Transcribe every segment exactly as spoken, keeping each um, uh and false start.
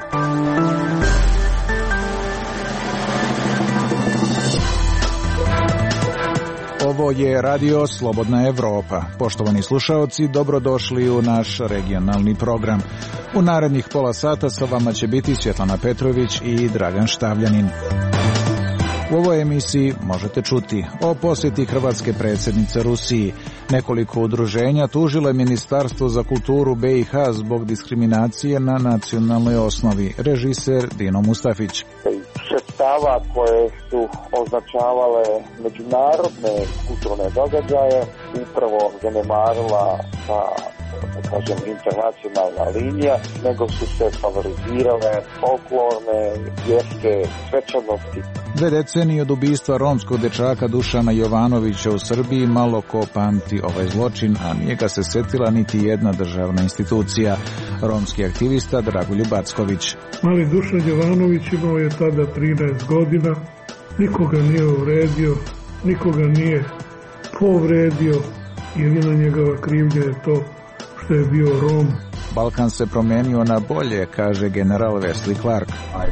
Ovo je Radio Slobodna Evropa. Poštovani slušaoci, dobrodošli u naš regionalni program. U narednih pola sata sa vama će biti Svjetlana Petrović i Dragan Štavljanin. U ovoj emisiji možete čuti o posjeti hrvatske predsjednice Rusiji. Nekoliko udruženja tužilo je Ministarstvo za kulturu be i ha zbog diskriminacije na nacionalnoj osnovi. Režiser Dino Mustafić. Sredstava koje su označavale međunarodne kulturne događaje upravo zanemarila ta, da kažem, internacionalna linija, nego su se favorizirale folklorne, vjerske svečanosti. Dve decenije od ubistva romskog dečaka Dušana Jovanovića u Srbiji malo ko pamti ovaj zločin, a nije ga se setila niti jedna državna institucija. Romski aktivista Dragoljub Acković. Mali Dušan Jovanović imao je tada trinaest godina, nikoga nije uvredio, nikoga nije povredio, jedina njegova krivnja je to što je bio Rom. Balkan se promenio na bolje, kaže general Wesley Clark.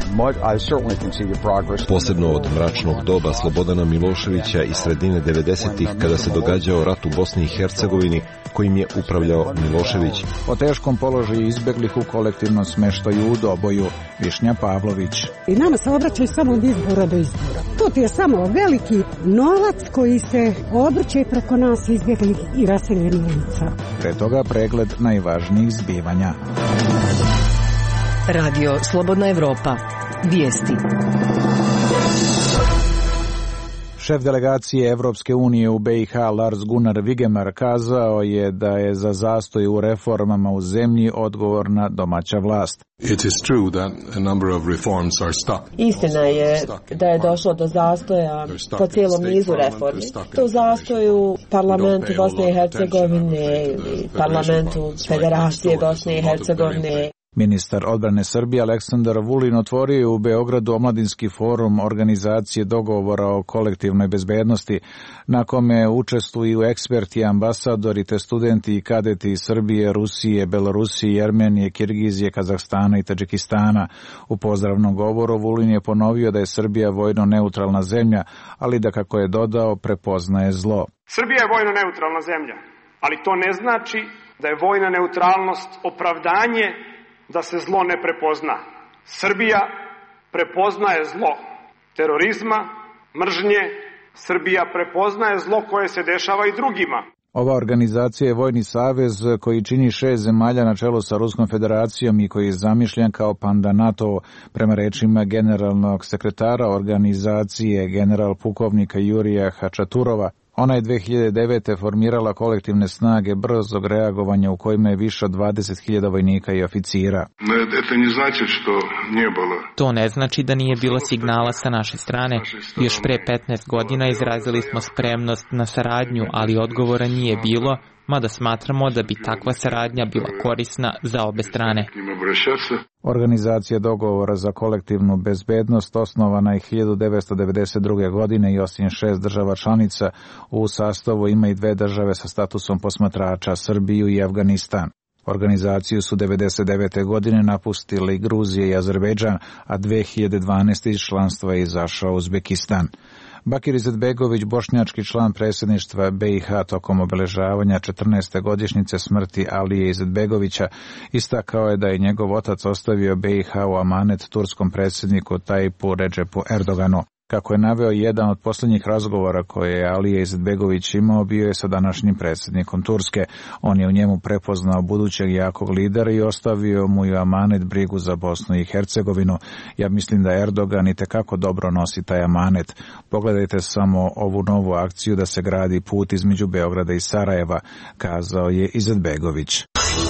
Posebno od mračnog doba Slobodana Miloševića i sredine devedesetih, kada se događao rat u Bosni i Hercegovini, kojim je upravljao Milošević. O teškom položaju izbeglih u kolektivnom smeštaju u Doboju, Višnja Pavlović. I nama se obraćaju samo od izbora do izbora. To ti je samo veliki novac koji se obrće preko nas izbeglih i raseljenih lica. Pre toga pregled najvažnijih zbivanja. Radio Slobodna Evropa. Vijesti. Šef delegacije Evropske unije u be i ha Lars Gunnar Vigemar kazao je da je za zastoj u reformama u zemlji odgovorna domaća vlast. Istina je da je došlo do zastoja po cijelom nizu reformi. To u zastoju parlamentu Bosne i Hercegovine ili parlamentu Federacije Bosne i Hercegovine. Ministar odbrane Srbije Aleksandar Vulin otvorio je u Beogradu omladinski forum organizacije dogovora o kolektivnoj bezbednosti, na kome učestvuju eksperti, ambasadori te studenti i kadeti iz Srbije, Rusije, Belorusije, Jermenije, Kirgizije, Kazahstana i Tadžikistana. U pozdravnom govoru Vulin je ponovio da je Srbija vojno neutralna zemlja, ali da, kako je dodao, prepoznaje zlo. Srbija je vojno neutralna zemlja, ali to ne znači da je vojna neutralnost opravdanje da se zlo ne prepozna. Srbija prepoznaje zlo terorizma, mržnje. Srbija prepoznaje zlo koje se dešava i drugima. Ova organizacija je vojni savez koji čini šest zemalja na čelu sa Ruskom federacijom i koji je zamišljen kao panda NATO, prema rečima generalnog sekretara organizacije general pukovnika Jurija Hačaturova. Ona je dve hiljade devete. formirala kolektivne snage brzog reagovanja u kojima je više od dvadeset hiljada vojnika i oficira. To ne znači da nije bilo signala sa naše strane. Još pre petnaest godina izrazili smo spremnost na saradnju, ali odgovora nije bilo, mada smatramo da bi takva saradnja bila korisna za obe strane. Organizacija dogovora za kolektivnu bezbednost osnovana je hiljadu devetsto devedeset druge. godine i osim šest država članica u sastavu ima i dve države sa statusom posmatrača, Srbiju i Afganistan. Organizaciju su devedeset devete. godine napustili Gruzija i Azerbejdžan, a dve hiljade dvanaeste. iz članstva je izašao Uzbekistan. Bakir Izetbegović, bošnjački član predsjedništva be i ha tokom obeležavanja četrnaeste. godišnjice smrti Alije Izetbegovića, istakao je da je njegov otac ostavio be i ha u amanet turskom predsjedniku Tajipu Redžepu Erdoganu. Kako je naveo, jedan od posljednjih razgovora koje je Alija Izetbegović imao bio je sa današnjim predsjednikom Turske. On je u njemu prepoznao budućeg jakog lidera i ostavio mu i amanet brigu za Bosnu i Hercegovinu. Ja mislim da Erdogan itekako dobro nosi taj amanet. Pogledajte samo ovu novu akciju da se gradi put između Beograda i Sarajeva, kazao je Izetbegović.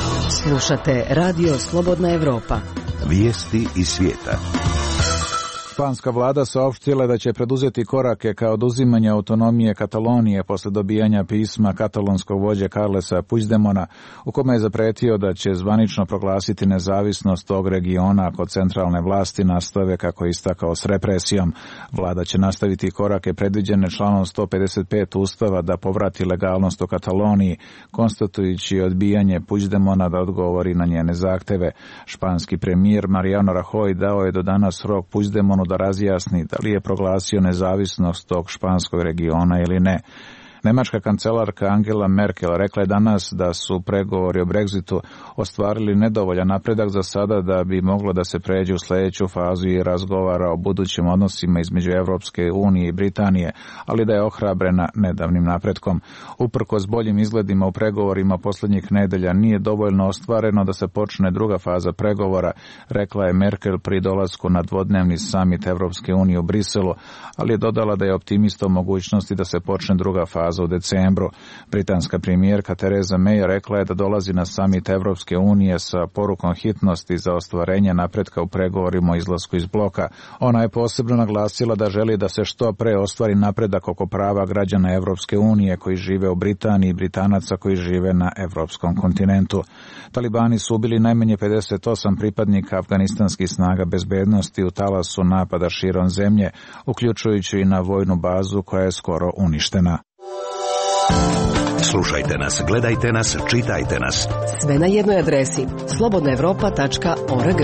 Slušate Radio Slobodna Evropa. Vijesti iz svijeta. Španska vlada saopštila da će preduzeti korake ka oduzimanju autonomije Katalonije posle dobijanja pisma katalonskog vođe Carlesa Puigdemona, u kome je zapretio da će zvanično proglasiti nezavisnost tog regiona ako centralne vlasti nastave, kako je istakao, s represijom. Vlada će nastaviti korake predviđene članom sto pedeset pet Ustava da povrati legalnost u Kataloniji, konstatujući odbijanje Puigdemona da odgovori na njene zahteve. Španski premijer Mariano Rajoy dao je do danas rok Puigdemonu da razjasni da li je proglasio nezavisnost tog španskog regiona ili ne. Nemačka kancelarka Angela Merkel rekla je danas da su pregovori o Brexitu ostvarili nedovoljan napredak za sada da bi moglo da se pređe u sljedeću fazu i razgovara o budućim odnosima između Evropske unije i Britanije, ali da je ohrabrena nedavnim napretkom. Uprkos boljim izgledima u pregovorima posljednjih nedelja nije dovoljno ostvareno da se počne druga faza pregovora, rekla je Merkel pri dolasku na dvodnevni samit Evropske unije u Briselu, ali je dodala da je optimista o mogućnosti da se počne druga faza u decembru. Britanska premijerka Theresa May rekla je da dolazi na samit Evropske unije sa porukom hitnosti za ostvarenje napretka u pregovorima o izlasku iz bloka. Ona je posebno naglasila da želi da se što pre ostvari napredak oko prava građana Evropske unije koji žive u Britaniji i Britanaca koji žive na evropskom kontinentu. Talibani su ubili najmanje pedeset osam pripadnika afganistanskih snaga bezbednosti u talasu napada širom zemlje, uključujući i na vojnu bazu koja je skoro uništena. Slušajte nas, gledajte nas, čitajte nas. Sve na jednoj adresi slobodna evropa tačka org.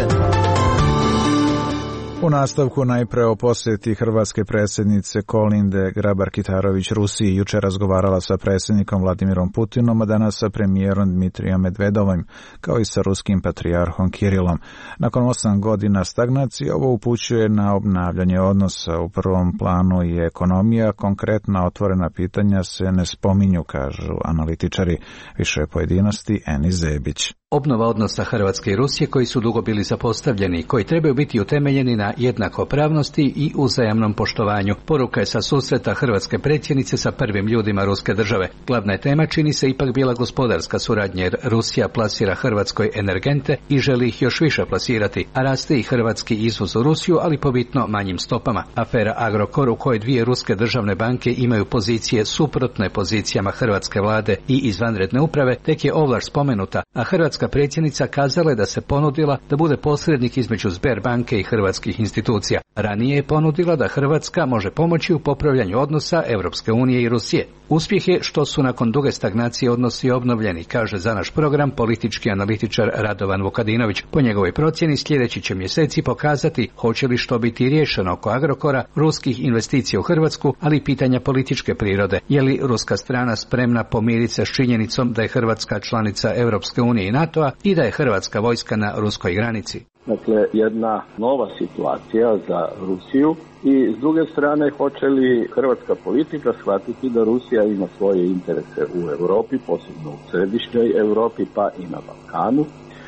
U nastavku najpre o posjeti hrvatske predsjednice Kolinde Grabar-Kitarović Rusiji. Juče razgovarala sa predsjednikom Vladimirom Putinom, a danas sa premijerom Dmitrijom Medvedovom, kao i sa ruskim patrijarhom Kirilom. Nakon osam godina stagnacije, ovo upućuje na obnavljanje odnosa. U prvom planu je ekonomija, konkretna otvorena pitanja se ne spominju, kažu analitičari. Više pojedinosti Eni Zebić. Obnova odnosa Hrvatske i Rusije koji su dugo bili zapostavljeni, koji trebaju biti utemeljeni na jednakopravnosti i uzajamnom poštovanju. Poruka je sa susreta hrvatske predsjednice sa prvim ljudima ruske države. Glavna je tema čini se ipak bila gospodarska suradnja, jer Rusija plasira Hrvatskoj energente i želi ih još više plasirati, a raste i hrvatski izvoz u Rusiju, ali po bitno manjim stopama. Afera Agrokor, u kojoj dvije ruske državne banke imaju pozicije suprotne pozicijama hrvatske vlade i izvanredne uprave, tek je ovlaš spomenuta, a hrvatska predsjednica kazala je da se ponudila da bude posrednik između Sberbanke i hrvatskih institucija. Ranije je ponudila da Hrvatska može pomoći u popravljanju odnosa Evropske unije i Rusije. Uspjeh je što su nakon duge stagnacije odnosi obnovljeni, kaže za naš program politički analitičar Radovan Vukadinović. Po njegovoj procjeni sljedeći će mjeseci pokazati hoće li što biti riješeno oko Agrokora, ruskih investicija u Hrvatsku, ali i pitanja političke prirode. Je li ruska strana spremna pomiriti se s činjenicom da je Hrvatska članica Evropske unije i NATO-a i da je hrvatska vojska na ruskoj granici? Dakle, jedna nova situacija za Rusiju i s druge strane hoće li hrvatska politika shvatiti da Rusija ima svoje interese u Europi, posebno u središnjoj Europi pa i na Balkanu,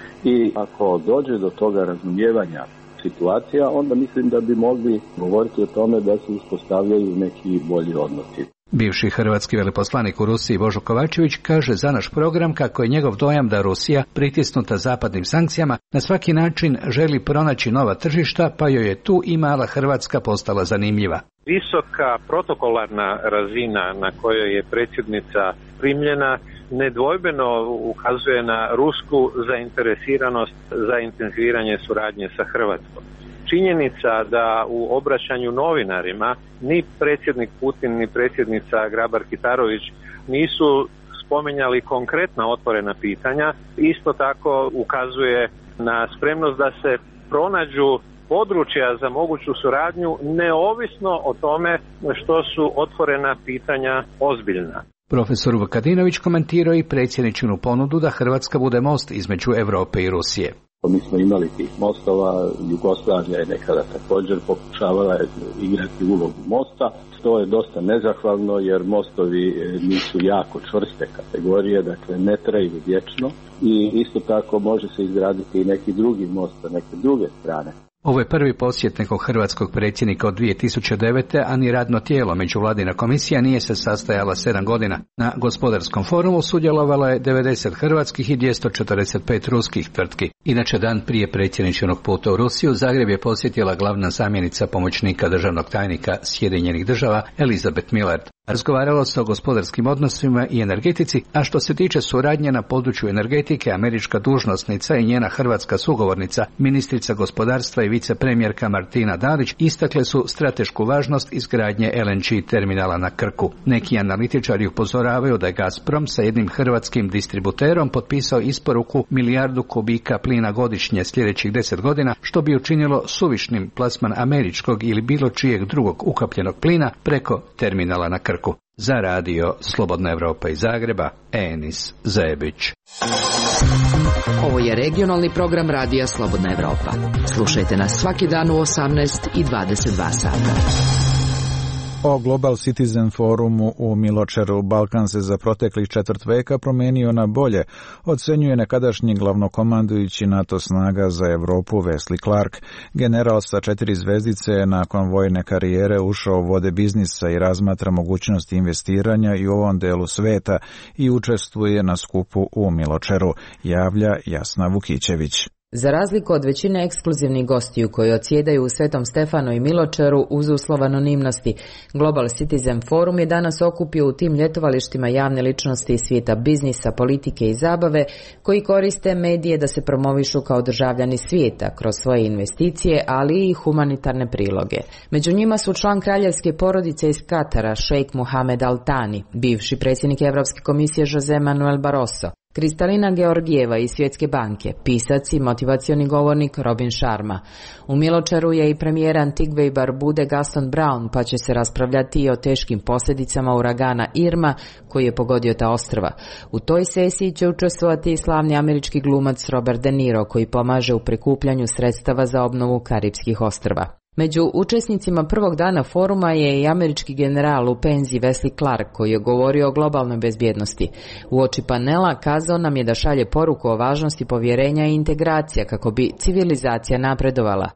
i ako dođe do toga razumijevanja situacija, onda mislim da bi mogli govoriti o tome da se uspostavljaju neki bolji odnosi. Bivši hrvatski veleposlanik u Rusiji Božo Kovačević kaže za naš program kako je njegov dojam da Rusija, pritisnuta zapadnim sankcijama, na svaki način želi pronaći nova tržišta, pa joj je tu i mala Hrvatska postala zanimljiva. Visoka protokolarna razina na kojoj je predsjednica primljena nedvojbeno ukazuje na rusku zainteresiranost za intenziviranje suradnje sa Hrvatskom. Činjenica da u obraćanju novinarima ni predsjednik Putin ni predsjednica Grabar-Kitarović nisu spominjali konkretna otvorena pitanja, isto tako ukazuje na spremnost da se pronađu područja za moguću suradnju neovisno o tome što su otvorena pitanja ozbiljna. Profesor Vukadinović komentirao i predsjedničinu ponudu da Hrvatska bude most između Europe i Rusije. Mi smo imali tih mostova, Jugoslavija je nekada također pokušavala igrati ulogu mosta. To je dosta nezahvalno jer mostovi nisu jako čvrste kategorije, dakle ne traju vječno i isto tako može se izgraditi i neki drugi most sa neke druge strane. Ovo je prvi posjet nekog hrvatskog predsjednika od dvije tisuće devete. a ni radno tijelo međuvladina komisija nije se sastajala sedam godina. Na gospodarskom forumu sudjelovalo je devedeset hrvatskih i dvjesto četrdeset pet ruskih tvrtki. Inače, dan prije predsjedničkog puta u Rusiju, Zagreb je posjetila glavna zamjenica pomoćnika državnog tajnika Sjedinjenih država Elizabeth Millard. Razgovaralo se o gospodarskim odnosima i energetici, a što se tiče suradnje na području energetike, američka dužnosnica i njena hrvatska sugovornica, ministrica gospodarstva i vicepremjerka Martina Dalić, istakle su stratešku važnost izgradnje L N G terminala na Krku. Neki analitičari upozoravaju da je Gazprom sa jednim hrvatskim distributerom potpisao isporuku milijardu kubika plina godišnje sljedećih deset godina, što bi učinilo suvišnim plasman američkog ili bilo čijeg drugog ukapljenog plina preko terminala na Krku. Za radio Slobodna Evropa iz Zagreba, Enis Zebić. Ovo je regionalni program radija Slobodna Evropa. Slušajte nas svaki dan u osamnaest i dvadeset dva sata. O Global Citizen forumu u Miločeru Balkan se za proteklih četvrt veka promijenio na bolje, ocenjuje nekadašnji glavnokomandujući NATO snaga za Europu Wesley Clark. General sa četiri zvezdice je nakon vojne karijere ušao u vode biznisa i razmatra mogućnosti investiranja i u ovom delu sveta i učestvuje na skupu u Miločeru, javlja Jasna Vukićević. Za razliku od većine ekskluzivnih gostiju koji odsjedaju u Svetom Stefanu i Miločeru uz uslov anonimnosti, Global Citizen Forum je danas okupio u tim ljetovalištima javne ličnosti iz svijeta biznisa, politike i zabave koji koriste medije da se promovišu kao državljani svijeta kroz svoje investicije, ali i humanitarne priloge. Među njima su član kraljevske porodice iz Katara, šejk Mohamed Al Thani, bivši predsjednik Europske komisije Jose Manuel Barroso, Kristalina Georgijeva iz Svjetske banke, pisac i motivacioni govornik Robin Sharma. U Miločeru je i premijer Antigve i Barbude Gaston Brown, pa će se raspravljati i o teškim posljedicama uragana Irma koji je pogodio ta ostrva. U toj sesiji će učestvovati i slavni američki glumac Robert De Niro koji pomaže u prikupljanju sredstava za obnovu Karipskih ostrva. Među učesnicima prvog dana foruma je i američki general u penziji Wesley Clark koji je govorio o globalnoj bezbjednosti. Uoči panela kazao nam je da šalje poruku o važnosti povjerenja i integracija kako bi civilizacija napredovala.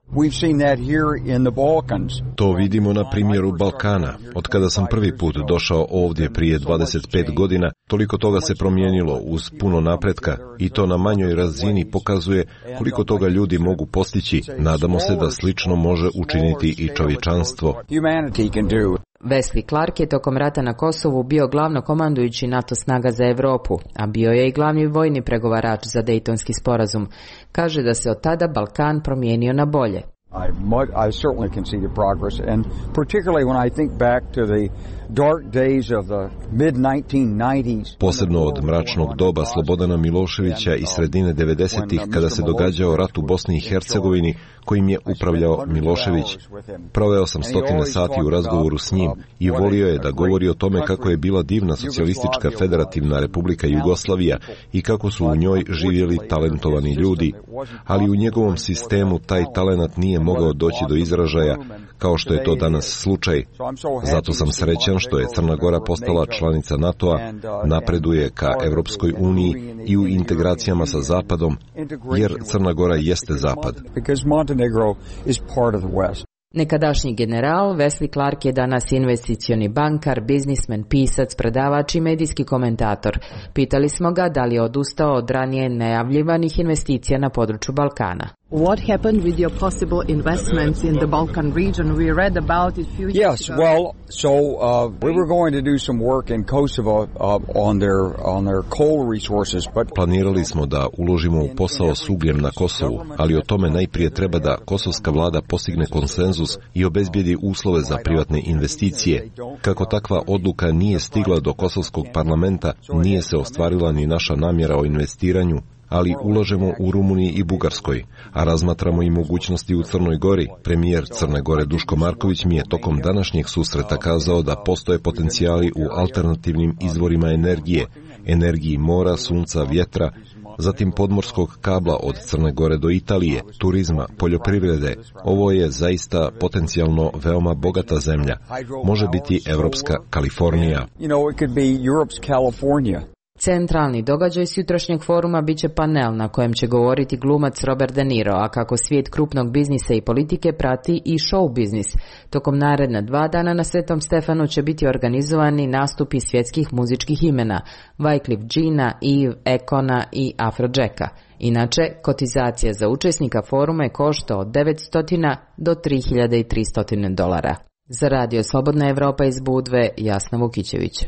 To vidimo na primjeru Balkana. Od kada sam prvi put došao ovdje prije dvadeset pet godina, toliko toga se promijenilo uz puno napretka i to na manjoj razini pokazuje koliko toga ljudi mogu postići. Nadamo se da slično može učiniti i čovječanstvo. Wesley Clark je tokom rata na Kosovu bio glavnokomandujući NATO snaga za Europu, a bio je i glavni vojni pregovarač za Dejtonski sporazum. Kaže da se od tada Balkan promijenio na bolje. I, I certainly can see the progress, and particularly when I think back to the dark days of the mid nineteen nineties. Posebno od mračnog doba Slobodana Miloševića i sredine devedesetih kada se događao rat u Bosni i Hercegovini kojim je upravljao Milošević. Proveo sam stotine sati u razgovoru s njim i volio je da govori o tome kako je bila divna socijalistička federativna Republika Jugoslavija i kako su u njoj živjeli talentovani ljudi, ali u njegovom sistemu taj talenat nije mogao doći do izražaja kao što je to danas slučaj. Zato sam srećan što je Crna Gora postala članica NATO-a, napreduje ka Evropskoj uniji i u integracijama sa Zapadom, jer Crna Gora jeste Zapad. Nekadašnji general Wesley Clark je danas investicioni bankar, biznismen, pisac, predavač i medijski komentator. Pitali smo ga da li je odustao od ranije najavljivanih investicija na području Balkana. What happened with your possible investments in the Balkan region? We read about it a few years yes, ago. Yes, well, so uh, we were going to do some work in Kosovo uh, on their on their coal resources, but planirali smo da uložimo u posao s ugljem na Kosovu, ali o tome najprije treba da kosovska vlada postigne konsenzus i obezbijedi uslove za privatne investicije. Kako takva odluka nije stigla do kosovskog parlamenta, nije se ostvarila ni naša namjera o investiranju, ali ulažemo u Rumuniji i Bugarskoj, a razmatramo i mogućnosti u Crnoj Gori. Premijer Crne Gore Duško Marković mi je tokom današnjeg susreta kazao da postoje potencijali u alternativnim izvorima energije, energiji mora, sunca, vjetra, zatim podmorskog kabla od Crne Gore do Italije, turizma, poljoprivrede. Ovo je zaista potencijalno veoma bogata zemlja. Može biti evropska Kalifornija. Centralni događaj s jutrošnjeg foruma biće panel na kojem će govoriti glumac Robert De Niro, a kako svijet krupnog biznisa i politike prati i show biznis. Tokom naredna dva dana na Svetom Stefanu će biti organizovani nastupi svjetskih muzičkih imena Wyclef Jeana, Eve, Ekona i Afrojacka. Inače, kotizacija za učesnika foruma je košta od devetsto do tri hiljade tristo dolara. Za Radio Slobodna Evropa iz Budve, Jasna Vukićević.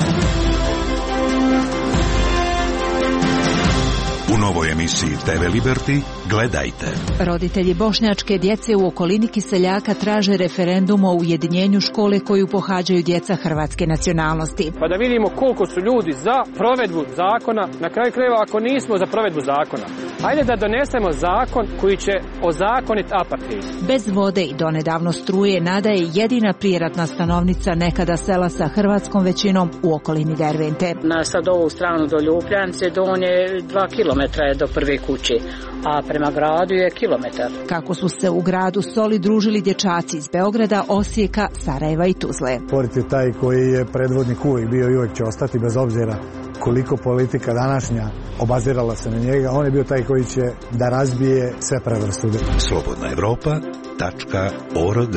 U novoj emisiji te ve Liberty gledajte. Roditelji bošnjačke djece u okolini Kiseljaka traže referendum o ujedinjenju škole koju pohađaju djeca hrvatske nacionalnosti. Pa da vidimo koliko su ljudi za provedbu zakona, na kraju krajeva ako nismo za provedbu zakona. Hajde da donesemo zakon koji će ozakoniti apartheid. Bez vode i donedavno struje Nada je jedina prijeratna stanovnica nekada sela sa hrvatskom većinom u okolini Dervente. Na sad ovu stranu do Ljubljance donje dva kilometra je do prve kuće, a prema gradu je kilometar. Kako su se u gradu Soli družili dječaci iz Beograda, Osijeka, Sarajeva i Tuzle. Sport je taj koji je predvodnik uvijek bio i uvijek će ostati bez obzira koliko politika današnja obazirala se na njega. On je bio taj koji će da razbije sve predrasude. Slobodna Evropa tačka org.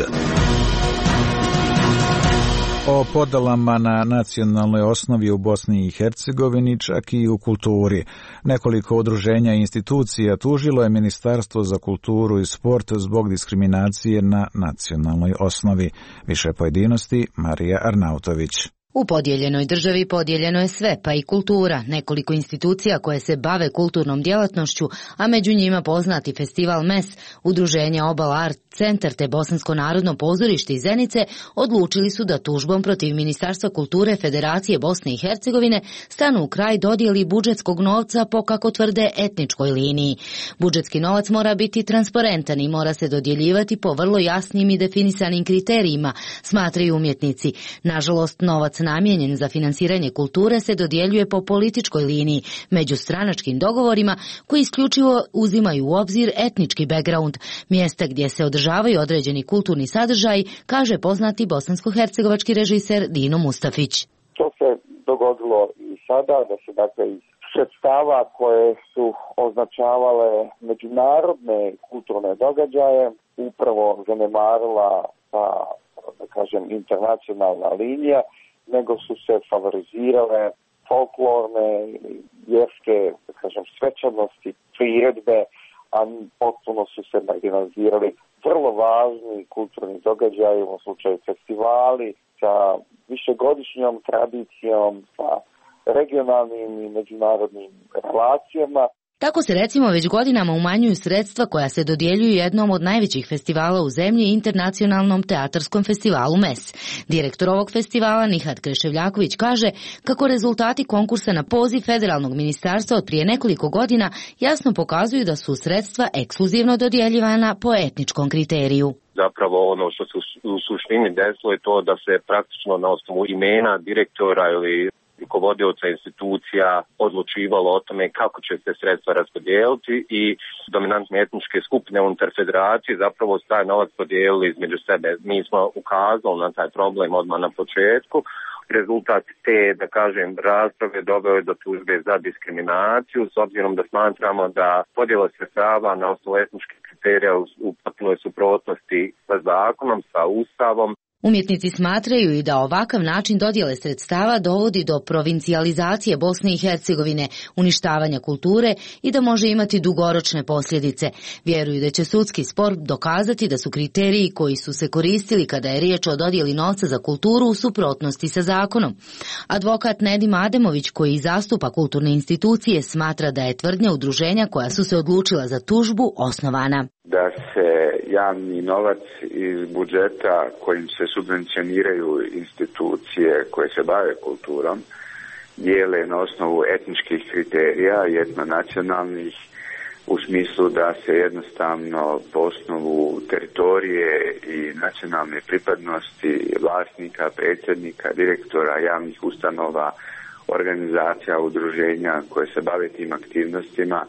O podalama na nacionalnoj osnovi u Bosni i Hercegovini, čak i u kulturi. Nekoliko udruženja i institucija tužilo je Ministarstvo za kulturu i sport zbog diskriminacije na nacionalnoj osnovi. Više pojedinosti, Marija Arnautović. U podijeljenoj državi podijeljeno je sve, pa i kultura. Nekoliko institucija koje se bave kulturnom djelatnošću, a među njima poznati festival M E S, udruženje Obal Art Centar te Bosansko narodno pozorište iz Zenice odlučili su da tužbom protiv Ministarstva kulture Federacije Bosne i Hercegovine stanu u kraj dodjeli budžetskog novca po, kako tvrde, etničkoj liniji. Budžetski novac mora biti transparentan i mora se dodjeljivati po vrlo jasnim i definisanim kriterijima, smatraju umjetnici. Nažalost, novac namijenjen za finansiranje kulture se dodjeljuje po političkoj liniji, među stranačkim dogovorima koji isključivo uzimaju u obzir etnički background, mjesta gdje se održavaju određeni kulturni sadržaj, kaže poznati bosansko-hercegovački režiser Dino Mustafić. To se dogodilo i sada, da se dakle iz sredstava koje su označavale međunarodne kulturne događaje upravo zanemarila ta, da kažem, internacionalna linija, nego su se favorizirale folklorne ili vjerske, da kažem, svečanosti, priredbe, a potpuno su se marginalizirali vrlo važni kulturni događaji, u slučaju festivali, sa višegodišnjom tradicijom, sa regionalnim i međunarodnim relacijama. Tako se recimo već godinama umanjuju sredstva koja se dodjeljuju jednom od najvećih festivala u zemlji, Internacionalnom teatarskom festivalu M E S. Direktor ovog festivala Nihat Kreševljaković kaže kako rezultati konkursa na poziv federalnog ministarstva od prije nekoliko godina jasno pokazuju da su sredstva ekskluzivno dodjeljivana po etničkom kriteriju. Zapravo ono što se u suštini desilo je to da se praktično na osnovu imena direktora ili rukovodioca institucija odlučivalo o tome kako će se sredstva raspodijeliti i dominantne etničke skupine unutar federacije zapravo taj novac podijelili između sebe. Mi smo ukazali na taj problem odmah na početku. Rezultat te, da kažem, rasprave doveo je do tužbe za diskriminaciju, s obzirom da smatramo da podjela sredstava na osnovu etničkih kriterija u potpunoj suprotnosti sa zakonom, sa Ustavom. Umjetnici smatraju i da ovakav način dodjele sredstava dovodi do provincijalizacije Bosne i Hercegovine, uništavanja kulture i da može imati dugoročne posljedice. Vjeruju da će sudski spor dokazati da su kriteriji koji su se koristili kada je riječ o dodjeli novca za kulturu u suprotnosti sa zakonom. Advokat Nedim Ademović, koji zastupa kulturne institucije, smatra da je tvrdnja udruženja koja su se odlučila za tužbu osnovana. Da se javni novac iz budžeta kojim se subvencioniraju institucije koje se bave kulturom dijele na osnovu etničkih kriterija, etnonacionalnih, u smislu da se jednostavno po osnovu teritorije i nacionalne pripadnosti vlasnika, predsjednika, direktora javnih ustanova, organizacija, udruženja koje se bave tim aktivnostima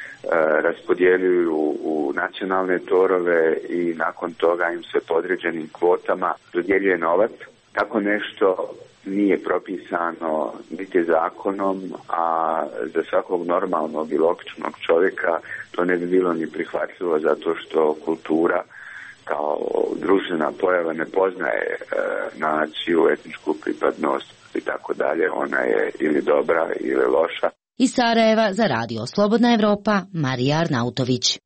raspodjeljuju u nacionalne torove i nakon toga im se po određenim kvotama dodjeljuje novac Tako nešto nije propisano niti zakonom, a za svakog normalnog i logičnog čovjeka to ne bi bilo ni prihvatljivo, zato što kultura kao društvena pojava ne poznaje e, naciju, etničku pripadnost i tako dalje. Ona je ili dobra ili loša. Iz Sarajeva za Radio Slobodna Evropa, Marija Arnautović.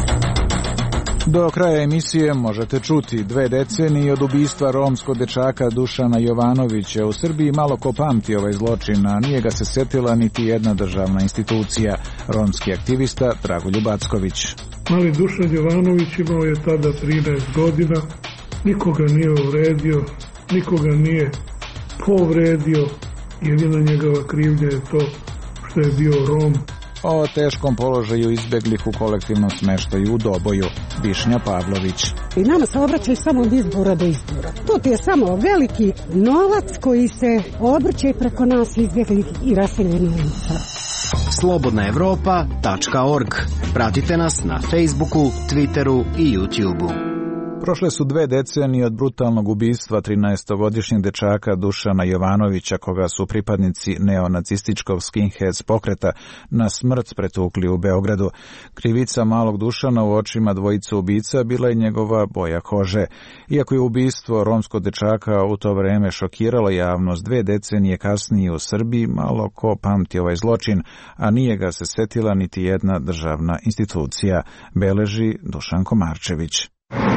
Do kraja emisije možete čuti dve decenije od ubistva romskog dečaka Dušana Jovanovića. U Srbiji malo ko pamti ovaj zločin, a nije ga se setila niti jedna državna institucija. Romski aktivista Dragoljub Acković. Mali Dušan Jovanović imao je tada trinaest godina, nikoga nije uvredio, nikoga nije povredio, jedina njegova krivnja je to što je bio Rom. O teškom položaju izbeglih u kolektivnom smeštaju u Doboju, Višnja Pavlović. I nama se obraćaju samo od izbora do izbora. To ti je samo veliki novac koji se obrće preko nas izbeglih i raseljenih lica. slobodna evropa tačka org. Pratite nas na Facebooku, Twitteru i YouTubeu. Prošle su dve decenije od brutalnog ubistva trinaestogodišnjeg dečaka Dušana Jovanovića, koga su pripadnici neonacističkog skinheads pokreta na smrt pretukli u Beogradu. Krivica malog Dušana u očima dvojice ubica bila je njegova boja kože. Iako je ubistvo romskog dečaka u to vreme šokiralo javnost, dve decenije kasnije u Srbiji malo ko pamti ovaj zločin, a nije ga se setila niti jedna državna institucija, beleži Dušan Komarčević.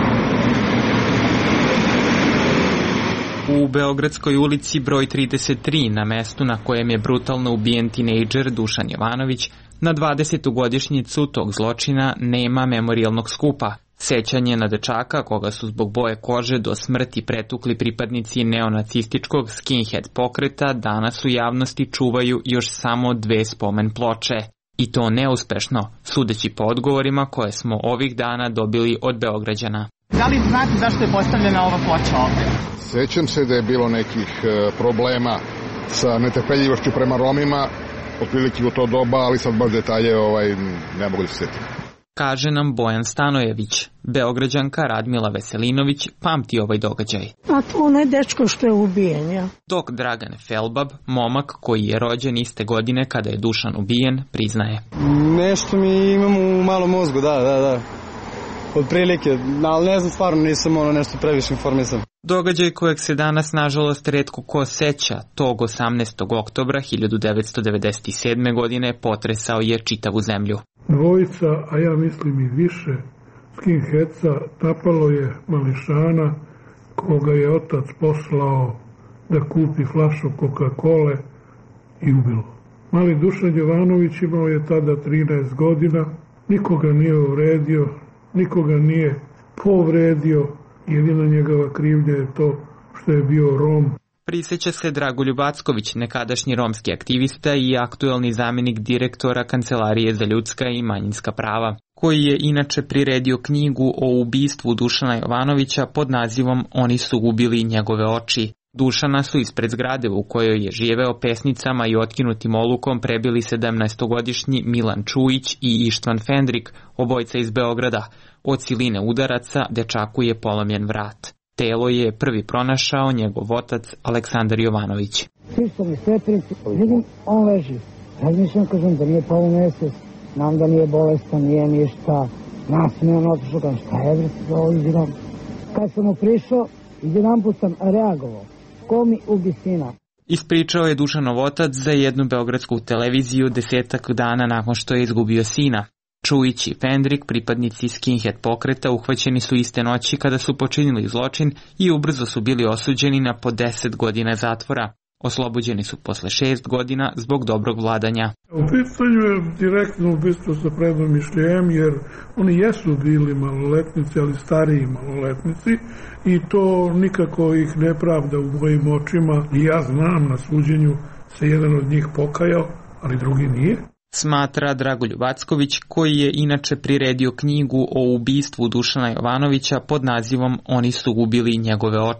U Beogradskoj ulici broj trideset tri, na mestu na kojem je brutalno ubijen tinejdžer Dušan Jovanović, na dvadesetu godišnjicu tog zločina nema memorijalnog skupa. Sećanje na dečaka, koga su zbog boje kože do smrti pretukli pripadnici neonacističkog skinhead pokreta, danas u javnosti čuvaju još samo dve spomen ploče. I to neuspešno, sudeći po odgovorima koje smo ovih dana dobili od Beograđana. Da li znate zašto je postavljena ova ploča ovde? Sećam se da je bilo nekih e, problema sa netrpeljivošću prema Romima, otprilike u to doba, ali sad baš detalje ovaj, ne mogu da se setim. Kaže nam Bojan Stanojević. Beograđanka Radmila Veselinović pamti ovaj događaj. A to onaj dečko što je ubijen, ja. Dok Dragan Felbab, momak koji je rođen iste godine kada je Dušan ubijen, priznaje. Nešto mi imam u malom mozgu, da, da, da. Od prilike, ali ne znam, stvarno nisam ono nešto previše informisan. Događaj kojeg se danas nažalost retko ko seća, tog osamnaestog oktobra hiljadu devetsto devedeset sedme. godine potresao je čitavu zemlju. Dvojica, a ja mislim i više, skinheadsa napalo je mališana koga je otac poslao da kupi flašu Coca-Cole i ubilo. Mali Dušan Jovanović imao je tada trinaest godina, nikoga nije uvredio, nikoga nije povredio, jedina njegova krivnja je to što je bio Rom. Priseća se Dragoljub Acković, nekadašnji romski aktivista i aktuelni zamjenik direktora Kancelarije za ljudska i manjinska prava, koji je inače priredio knjigu o ubistvu Dušana Jovanovića pod nazivom Oni su ubili njegove oči. Dušana su ispred zgrade u kojoj je živeo pesnicama i otkinutim olukom prebili sedamnaestogodišnji Milan Čujić i Ištvan Fendrik, obojca iz Beograda. Od siline udaraca dečaku je polomljen vrat. Telo je prvi pronašao njegov otac Aleksandar Jovanović. Čisto mi svetricu, vidim, on leži. Razmišljam, kažem da nije pao mesec, znam da nije bolestan, nije ništa. Nasmijan otišao, kažem šta je za ovo izgledam. Kad sam mu prišao, jedan put sam reagovao. Ko mi ubi sina? Ispričao je Dušanov otac za jednu beogradsku televiziju desetak dana nakon što je izgubio sina. Čujić i Fendrik, pripadnici skinhead pokreta, uhvaćeni su iste noći kada su počinili zločin i ubrzo su bili osuđeni na po deset godina zatvora. Oslobođeni su posle šest godina zbog dobrog vladanja. U pitanju je direktno ubistvo sa predomišljajem, jer oni jesu bili maloletnici, ali stariji maloletnici, i to nikako ih ne pravda u mojim očima. I ja znam, na suđenju se jedan od njih pokajao, ali drugi nije. Smatra Dragoljub Acković, koji je inače priredio knjigu o ubistvu Dušana Jovanovića pod nazivom Oni su ubili njegove oči.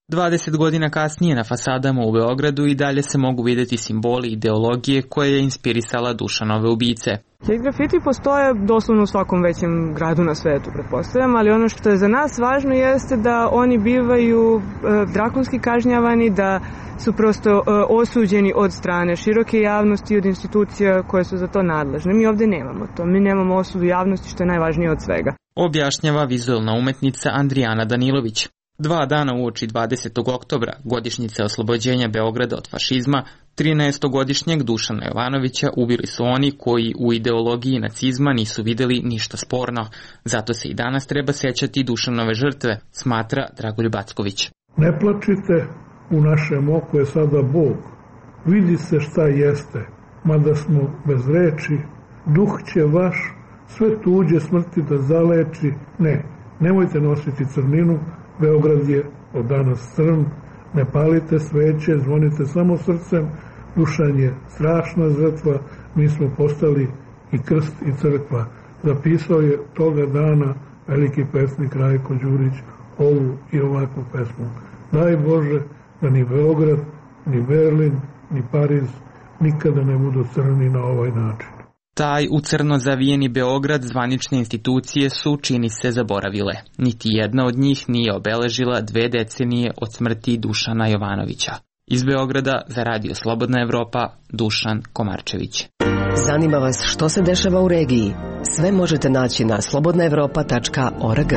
dvadeset godina kasnije na fasadama u Beogradu i dalje se mogu vidjeti simboli ideologije koje je inspirisala Dušanove ubice. Hate grafiti postoje doslovno u svakom većem gradu na svetu, pretpostavljam, ali ono što je za nas važno jeste da oni bivaju e, drakonski kažnjavani, da su prosto e, osuđeni od strane široke javnosti i od institucija koje su za to nadležne. Mi ovdje nemamo to, mi nemamo osudu javnosti, što je najvažnije od svega. Objašnjava vizualna umetnica Andrijana Danilović. Dva dana uoči dvadesetog oktobra, godišnjice oslobođenja Beograda od fašizma, trinaestogodišnjeg Dušana Jovanovića ubili su oni koji u ideologiji nacizma nisu vidjeli ništa sporno. Zato se i danas treba sećati Dušanove žrtve, smatra Dragoljub Acković. Ne plačite, u našem oku je sada Bog. Vidi se šta jeste, mada smo bez reči, duh će vaš sve tuđe smrti da zaleči. Ne, nemojte nositi crninu, Beograd je od danas crn, ne palite sveće, zvonite samo srcem, Dušan je strašna žrtva, mi smo postali i krst i crkva. Zapisao je toga dana veliki pesnik Rajko Đurić ovu i ovakvu pesmu. Daj Bože da ni Beograd, ni Berlin, ni Pariz nikada ne budu crni na ovaj način. Taj u crno zavijeni Beograd zvanične institucije su, čini se, zaboravile. Niti jedna od njih nije obeležila dve decenije od smrti Dušana Jovanovića. Iz Beograda za Radio Slobodna Evropa, Dušan Komarčević. Zanima vas što se dešava u regiji? Sve možete naći na slobodna evropa tačka org.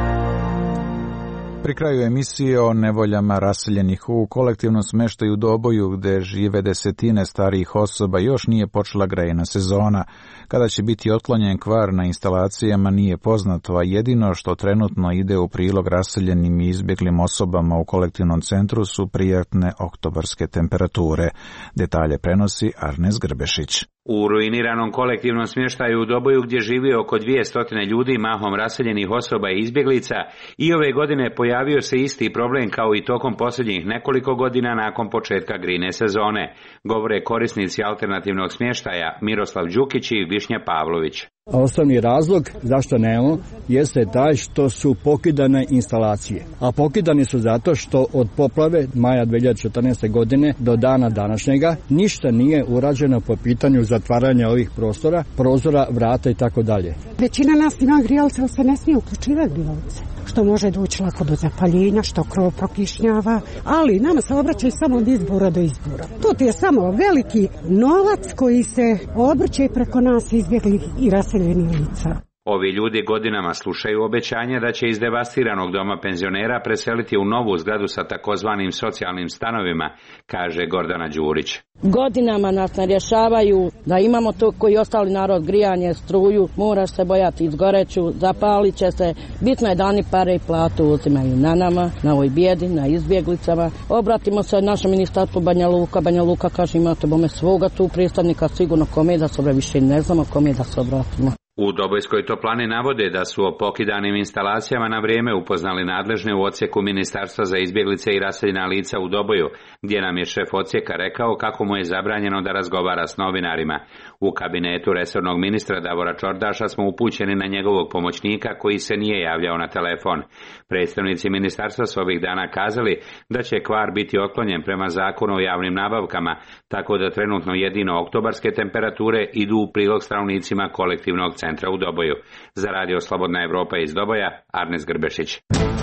Pri kraju emisije o nevoljama raseljenih u kolektivnom smeštaju u Doboju, gde žive desetine starijih osoba, još nije počela grejna sezona. Kada će biti otklonjen kvar na instalacijama nije poznato, a jedino što trenutno ide u prilog raseljenim i izbjeglim osobama u kolektivnom centru su prijatne oktobarske temperature. Detalje prenosi Arnes Grbešić. U ruiniranom kolektivnom smještaju u Doboju, gdje živi oko dvjesto ljudi, mahom raseljenih osoba i izbjeglica, i ove godine pojavio se isti problem kao i tokom posljednjih nekoliko godina nakon početka grine sezone, govore korisnici alternativnog smještaja Miroslav Đukić i Višnja Pavlović. Osnovni razlog zašto nemamo jeste taj što su pokidane instalacije. A pokidani su zato što od poplave maja dve hiljade četrnaeste. godine do dana današnjega ništa nije urađeno po pitanju zatvaranja ovih prostora, prozora, vrata i tako dalje. Većina nas ima grijalce, ali se ne smije uključivati grijalce, što može doći lako do zapaljenja, što krov prokišnjava, ali nama se obraćaju samo od izbora do izbora. To je samo veliki novac koji se obrće preko nas izbjeglih i raseljenih lica. Ovi ljudi godinama slušaju obećanje da će iz devastiranog doma penzionera preseliti u novu zgradu sa takozvanim socijalnim stanovima, kaže Gordana Đurić. Godinama nas ne rješavaju da imamo to koji ostali narod, grijanje, struju, moraš se bojati izgoreću, zapalit će se, bitno je da oni pare i platu uzimaju na nama, na ovoj bijedi, na izbjeglicama. Obratimo se našem ministarstvu Banja Luka, Banja Luka kaže imate bome svoga tu predstavnika, sigurno kome da se obratimo, više ne znamo kome da se obratimo. U Dobojskoj toplani navode da su o pokidanim instalacijama na vrijeme upoznali nadležne u odsjeku Ministarstva za izbjeglice i raseljena lica u Doboju, gdje nam je šef odsjeka rekao kako mu je zabranjeno da razgovara s novinarima. U kabinetu resornog ministra Davora Čordaša smo upućeni na njegovog pomoćnika koji se nije javljao na telefon. Predstavnici ministarstva su ovih dana kazali da će kvar biti otklonjen prema zakonu o javnim nabavkama, tako da trenutno jedino oktobarske temperature idu u prilog stanovnicima kolektivnog centra u Doboju. Za Radio Slobodna Evropa iz Doboja, Arnes Grbešić.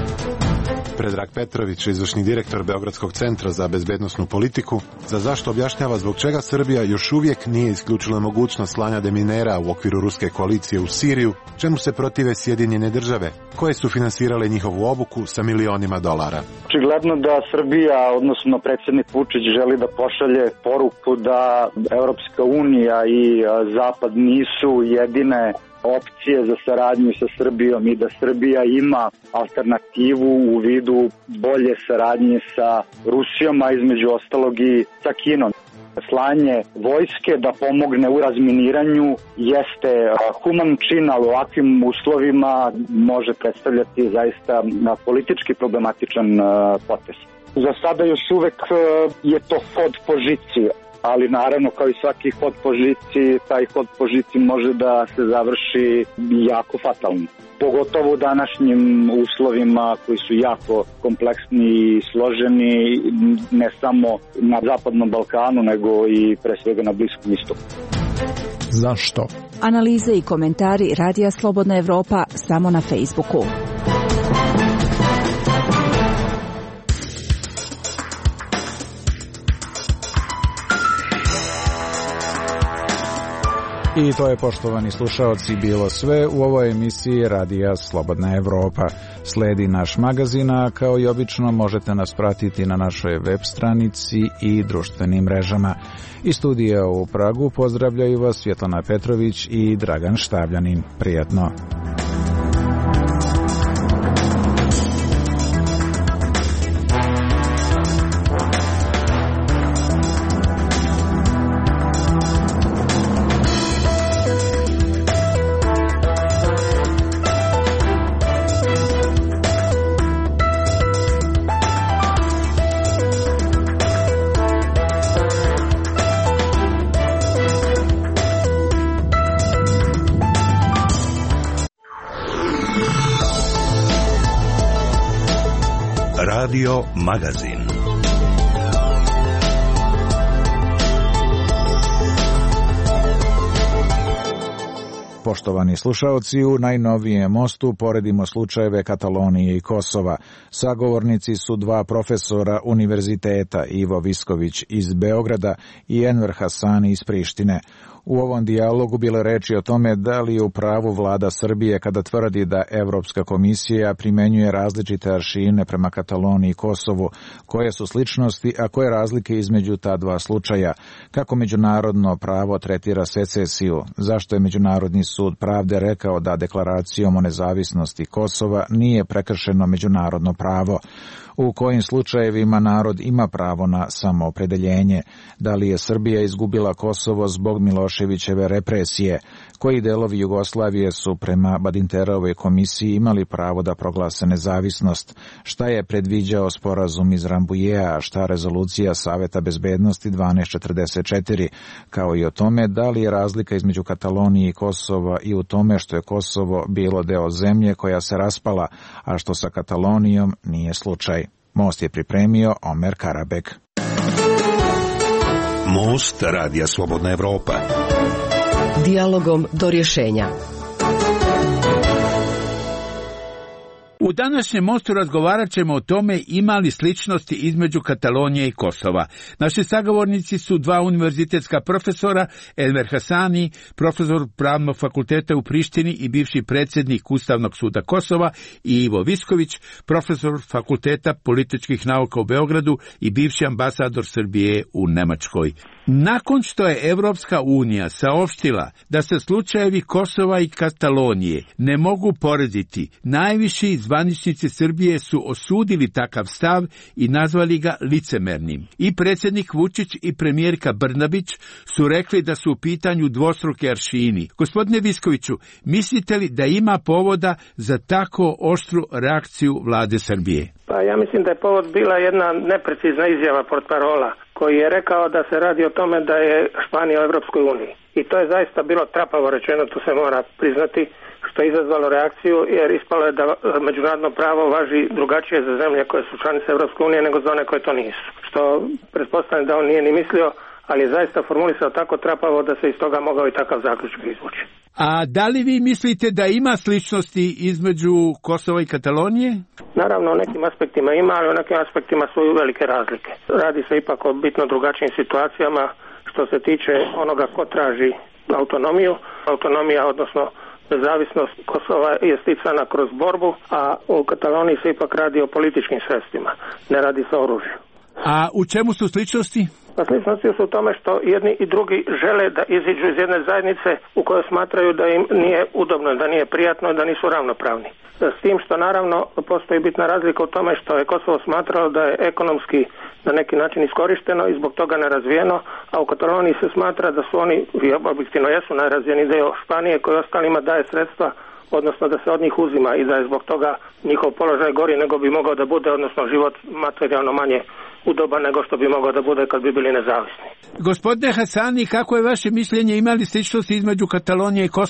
Predrag Petrović, izvršni direktor Beogradskog centra za bezbednosnu politiku, za zašto objašnjava zbog čega Srbija još uvijek nije isključila mogućnost slanja deminera u okviru ruske koalicije u Siriju, čemu se protive Sjedinjene države, koje su finansirale njihovu obuku sa milionima dolara. Očigledno da Srbija, odnosno predsjednik Vučić, želi da pošalje poruku da Europska unija i Zapad nisu jedine opcije za saradnju sa Srbijom i da Srbija ima alternativu u vidu bolje saradnje sa Rusijom, a između ostalog i sa Kinom. Slanje vojske da pomogne u razminiranju jeste human čin, ali u ovakvim uslovima može predstavljati zaista politički problematičan potez. Za sada još uvek je to hod po žici, ali naravno kao i svaki hod po žici, taj hod po žici može da se završi jako fatalno. pogotovo u današnjim uslovima koji su jako kompleksni i složeni, ne samo na Zapadnom Balkanu, nego i pre svega na Bliskom istoku. Zašto? Analize i komentari Radija Slobodna Evropa samo na Facebooku. I to je, poštovani slušaoci, bilo sve u ovoj emisiji Radija Slobodna Evropa. Sledi naš magazin, a kao i obično možete nas pratiti na našoj web stranici i društvenim mrežama. Iz studija u Pragu pozdravljaju vas Svjetlana Petrović i Dragan Štavljanin. Prijatno. Radio Magazin. Poštovani slušaoci, u najnovijem mostu poredimo slučajeve Katalonije i Kosova. Sagovornici su dva profesora univerziteta, Ivo Visković iz Beograda i Enver Hasani iz Prištine. U ovom dijalogu bilo reči o tome da li je u pravu vlada Srbije kada tvrdi da Evropska komisija primenjuje različite aršine prema Kataloniji i Kosovu, koje su sličnosti, a koje razlike između ta dva slučaja, kako međunarodno pravo tretira secesiju, zašto je Međunarodni sud pravde rekao da deklaracijom o nezavisnosti Kosova nije prekršeno međunarodno pravo, u kojim slučajevima narod ima pravo na samoopredeljenje, da li je Srbija izgubila Kosovo zbog Miloševićeve represije, koji delovi Jugoslavije su prema Badinterovoj komisiji imali pravo da proglase nezavisnost, šta je predviđao sporazum iz Rambujeja, a šta rezolucija Saveta bezbednosti dvanaest četrdeset četiri, kao i o tome da li je razlika između Katalonije i Kosova i u tome što je Kosovo bilo deo zemlje koja se raspala, a što sa Katalonijom nije slučaj. Most je pripremio Omer Karabek. Most Radija Slobodna Evropa. Dijalogom do rješenja. U današnjem mostu razgovarat ćemo o tome ima li sličnosti između Katalonije i Kosova. Naši sagovornici su dva univerzitetska profesora, Enver Hasani, profesor Pravnog fakulteta u Prištini i bivši predsjednik Ustavnog suda Kosova, i Ivo Visković, profesor Fakulteta političkih nauka u Beogradu i bivši ambasador Srbije u Nemačkoj. Nakon što je Evropska unija saopštila da se slučajevi Kosova i Katalonije ne mogu porediti, najviši zvaničnici Srbije su osudili takav stav i nazvali ga licemernim. I predsjednik Vučić i premijerka Brnabić su rekli da su u pitanju dvostruki aršini. Gospodine Viskoviću, mislite li da ima povoda za tako oštru reakciju vlade Srbije? Pa ja mislim da je povod bila jedna neprecizna izjava portparola koji je rekao da se radi o tome da je Španija u Evropskoj uniji. I to je zaista bilo trapavo rečeno, to se mora priznati, što je izazvalo reakciju, jer ispalo je da međunarodno pravo važi drugačije za zemlje koje su članice Evropske unije nego za one koje to nisu. Što pretpostavljam da on nije ni mislio, ali je zaista formulisao tako trapavo da se iz toga mogao i takav zaključak izvući. A da li vi mislite da ima sličnosti između Kosova i Katalonije? Naravno, u nekim aspektima ima, ali u nekim aspektima su i velike razlike. Radi se ipak o bitno drugačijim situacijama što se tiče onoga ko traži autonomiju. Autonomija, odnosno nezavisnost Kosova, je sticana kroz borbu, a u Kataloniji se ipak radi o političkim sredstvima, ne radi se o oružju. A u čemu su sličnosti? Pa sličnosti su u tome što jedni i drugi žele da iziđu iz jedne zajednice u kojoj smatraju da im nije udobno, da nije prijatno, da nisu ravnopravni. S tim što naravno postoji bitna razlika u tome što je Kosovo smatralo da je ekonomski na neki način iskorišteno i zbog toga nerazvijeno, a u Kataloniji se smatra da su oni, objektivno jesu najrazvijeniji dio Španije koji ostalima daje sredstva, odnosno da se od njih uzima i da je zbog toga njihov položaj gori nego bi mogao da bude, odnosno život materijalno manje udoban nego što bi mogao da bude kad bi bili nezavisni. Gospodine Hasani, kako je vaše mišljenje, imali sličnosti između Katalonije i Kosova?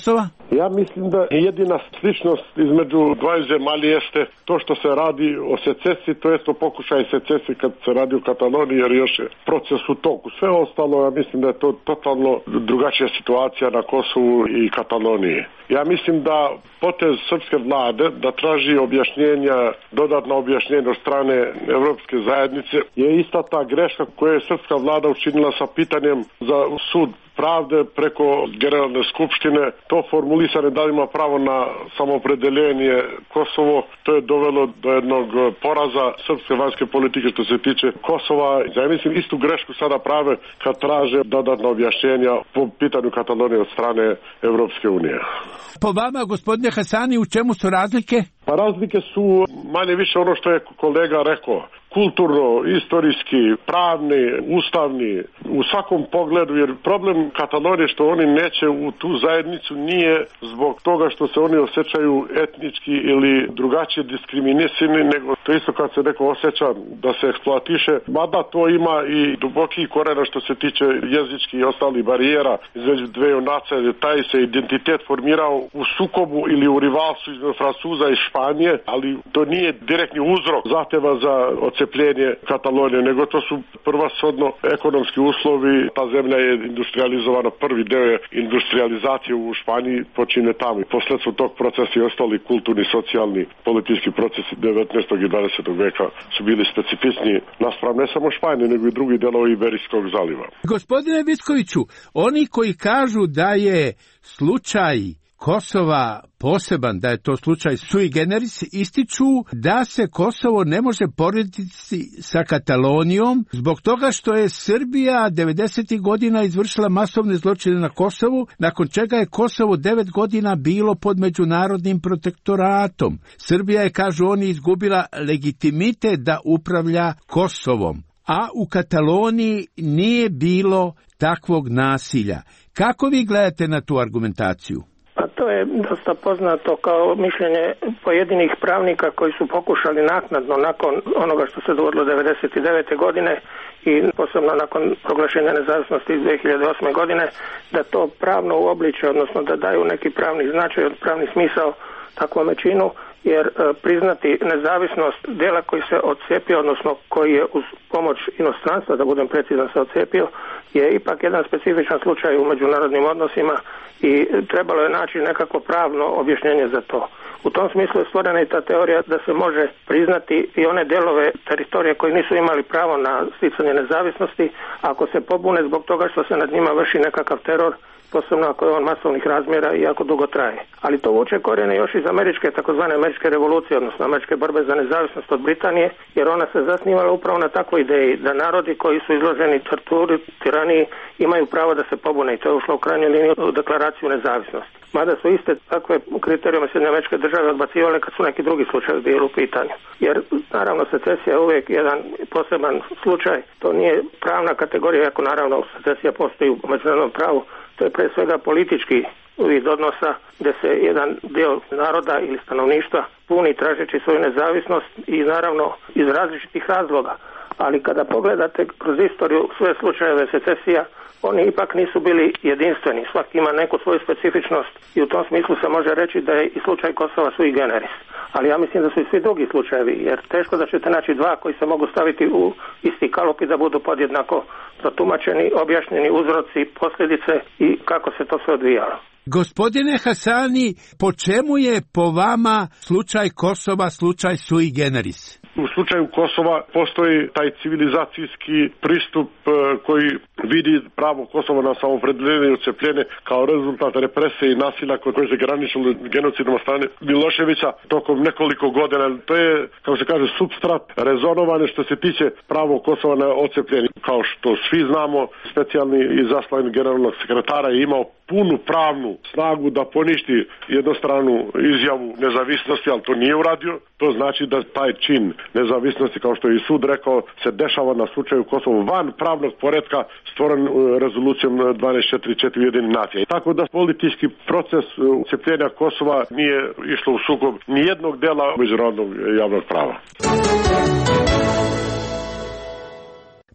Ja mislim da jedina sličnost između dvaju zemalja jeste to što se radi o secesiji, to jest o pokušaju secesiji kad se radi o Kataloniji, jer još je proces u toku. Sve ostalo, ja mislim da je to totalno drugačija situacija na Kosovu i Kataloniji. Ja mislim da potez srpske vlade da traži objašnjenja, dodatna objašnjenja od strane Evropske zajednice je ista ta greška koju je srpska vlada učinila sa pitanjem za sud pravde preko Generalne skupštine. To formulisane da ima pravo na samopredeljenje Kosovo, to je dovelo do jednog poraza srpske vanjske politike što se tiče Kosova. Ja mislim istu grešku sada prave kad traže dodatna objašnjenja po pitanju Katalonije od strane Evropske unije. Po vama, gospodine Hasani, u čemu su razlike? Pa razlike su manje više ono što je kolega rekao. Kulturno, istorijski, pravni, ustavni, u svakom pogledu, jer problem Katalonije što oni neće u tu zajednicu nije zbog toga što se oni osjećaju etnički ili drugačije diskriminisani, nego to isto kad se neko osjeća da se eksploatiše, mada to ima i duboki korena što se tiče jezičkih i ostalih barijera između dveju nacija, taj se identitet formirao u sukobu ili u rivalstvu između Francuza i Španije, ali to nije direktni uzrok zahteva za odcepljenje Katalonije, nego to su prvenstveno ekonomski uslovi. Ta zemlja je industrializovana, prvi deo je industrializacije u Španiji počine tamo. Posledstvo tog procesa i ostali kulturni, socijalni, politički procesi devetnaestog i dvadesetog veka su bili specifični naspram ne samo Španije, nego i drugi delovi Iberijskog zaliva. Gospodine Vickoviću, oni koji kažu da je slučaj Kosova poseban, da je to slučaj sui generis, ističu da se Kosovo ne može porediti sa Katalonijom zbog toga što je Srbija devedesetih godina izvršila masovne zločine na Kosovu, nakon čega je Kosovo devet godina bilo pod međunarodnim protektoratom. Srbija je, kažu oni, izgubila legitimitet da upravlja Kosovom, a u Kataloniji nije bilo takvog nasilja. Kako vi gledate na tu argumentaciju? Pa to je dosta poznato kao mišljenje pojedinih pravnika koji su pokušali naknadno nakon onoga što se dogodilo devedeset devete godine i posebno nakon proglašenja nezavisnosti dve hiljade osme godine da to pravno uobliče, odnosno da daju neki pravni značaj, pravni smisao takvome činu, jer e, priznati nezavisnost dela koji se odcepio, odnosno koji je uz pomoć inostranstva, da budem precizan, se odcepio, je ipak jedan specifičan slučaj u međunarodnim odnosima i trebalo je naći nekako pravno objašnjenje za to. U tom smislu je stvorena i ta teorija da se može priznati i one delove teritorije koji nisu imali pravo na sticanje nezavisnosti ako se pobune zbog toga što se nad njima vrši nekakav teror, posebno ako je on masovnih razmjera i jako dugo traje. Ali to vuče korijene još iz američke, takozvane američke revolucije, odnosno američke borbe za nezavisnost od Britanije, jer ona se zasnivala upravo na takvoj ideji da narodi koji su izloženi torturi, tiraniji, imaju pravo da se pobune i to je ušlo u krajnju liniju u deklaraciju nezavisnosti. Mada su iste takve kriterijume Sjedinjene Američke Države odbacivale kad su neki drugi slučajevi bili u pitanju. Jer naravno secesija je uvijek jedan poseban slučaj, to nije pravna kategorija, ako naravno secesija postoji u međunarodnom pravu. To je pre svega politički vid odnosa gdje se jedan dio naroda ili stanovništva puni tražeći svoju nezavisnost i naravno iz različitih razloga. Ali kada pogledate kroz istoriju sve slučajeve secesija, oni ipak nisu bili jedinstveni. Svaki ima neku svoju specifičnost i u tom smislu se može reći da je i slučaj Kosova sui generis. Ali ja mislim da su i svi drugi slučajevi, jer teško da ćete naći dva koji se mogu staviti u isti kalup i da budu podjednako protumačeni, objašnjeni uzroci, posljedice i kako se to sve odvijalo. Gospodine Hasani, po čemu je po vama slučaj Kosova slučaj sui generis? U slučaju Kosova postoji taj civilizacijski pristup koji vidi pravo Kosova na samopredeljenje i odcepljenje kao rezultat represije i nasilja koje se graničilo genocidom od strane Miloševića tokom nekoliko godina. To je, kako se kaže, substrat rezonovane što se tiče pravo Kosova na odcepljenje. Kao što svi znamo, specijalni izaslan generalnog sekretara je imao punu pravnu snagu da poništi jednostranu izjavu nezavisnosti, ali to nije uradio. To znači da taj čin nezavisnosti, kao što je i sud rekao, se dešava na slučaju Kosova van pravnog poretka stvoren rezolucijom dvanaest četiri četiri Ujedinjenih nacija. Tako da politički proces odcepljenja Kosova nije išlo u sukob nijednog dela međunarodnog javnog prava.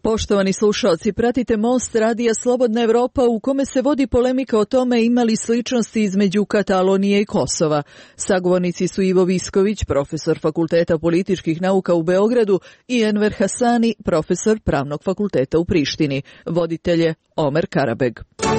Poštovani slušalci, pratite Most radija Slobodna Evropa u kome se vodi polemika o tome ima li sličnosti između Katalonije i Kosova. Sagovornici su Ivo Visković, profesor Fakulteta političkih nauka u Beogradu, i Enver Hasani, profesor Pravnog fakulteta u Prištini. Voditelj je Omer Karabeg.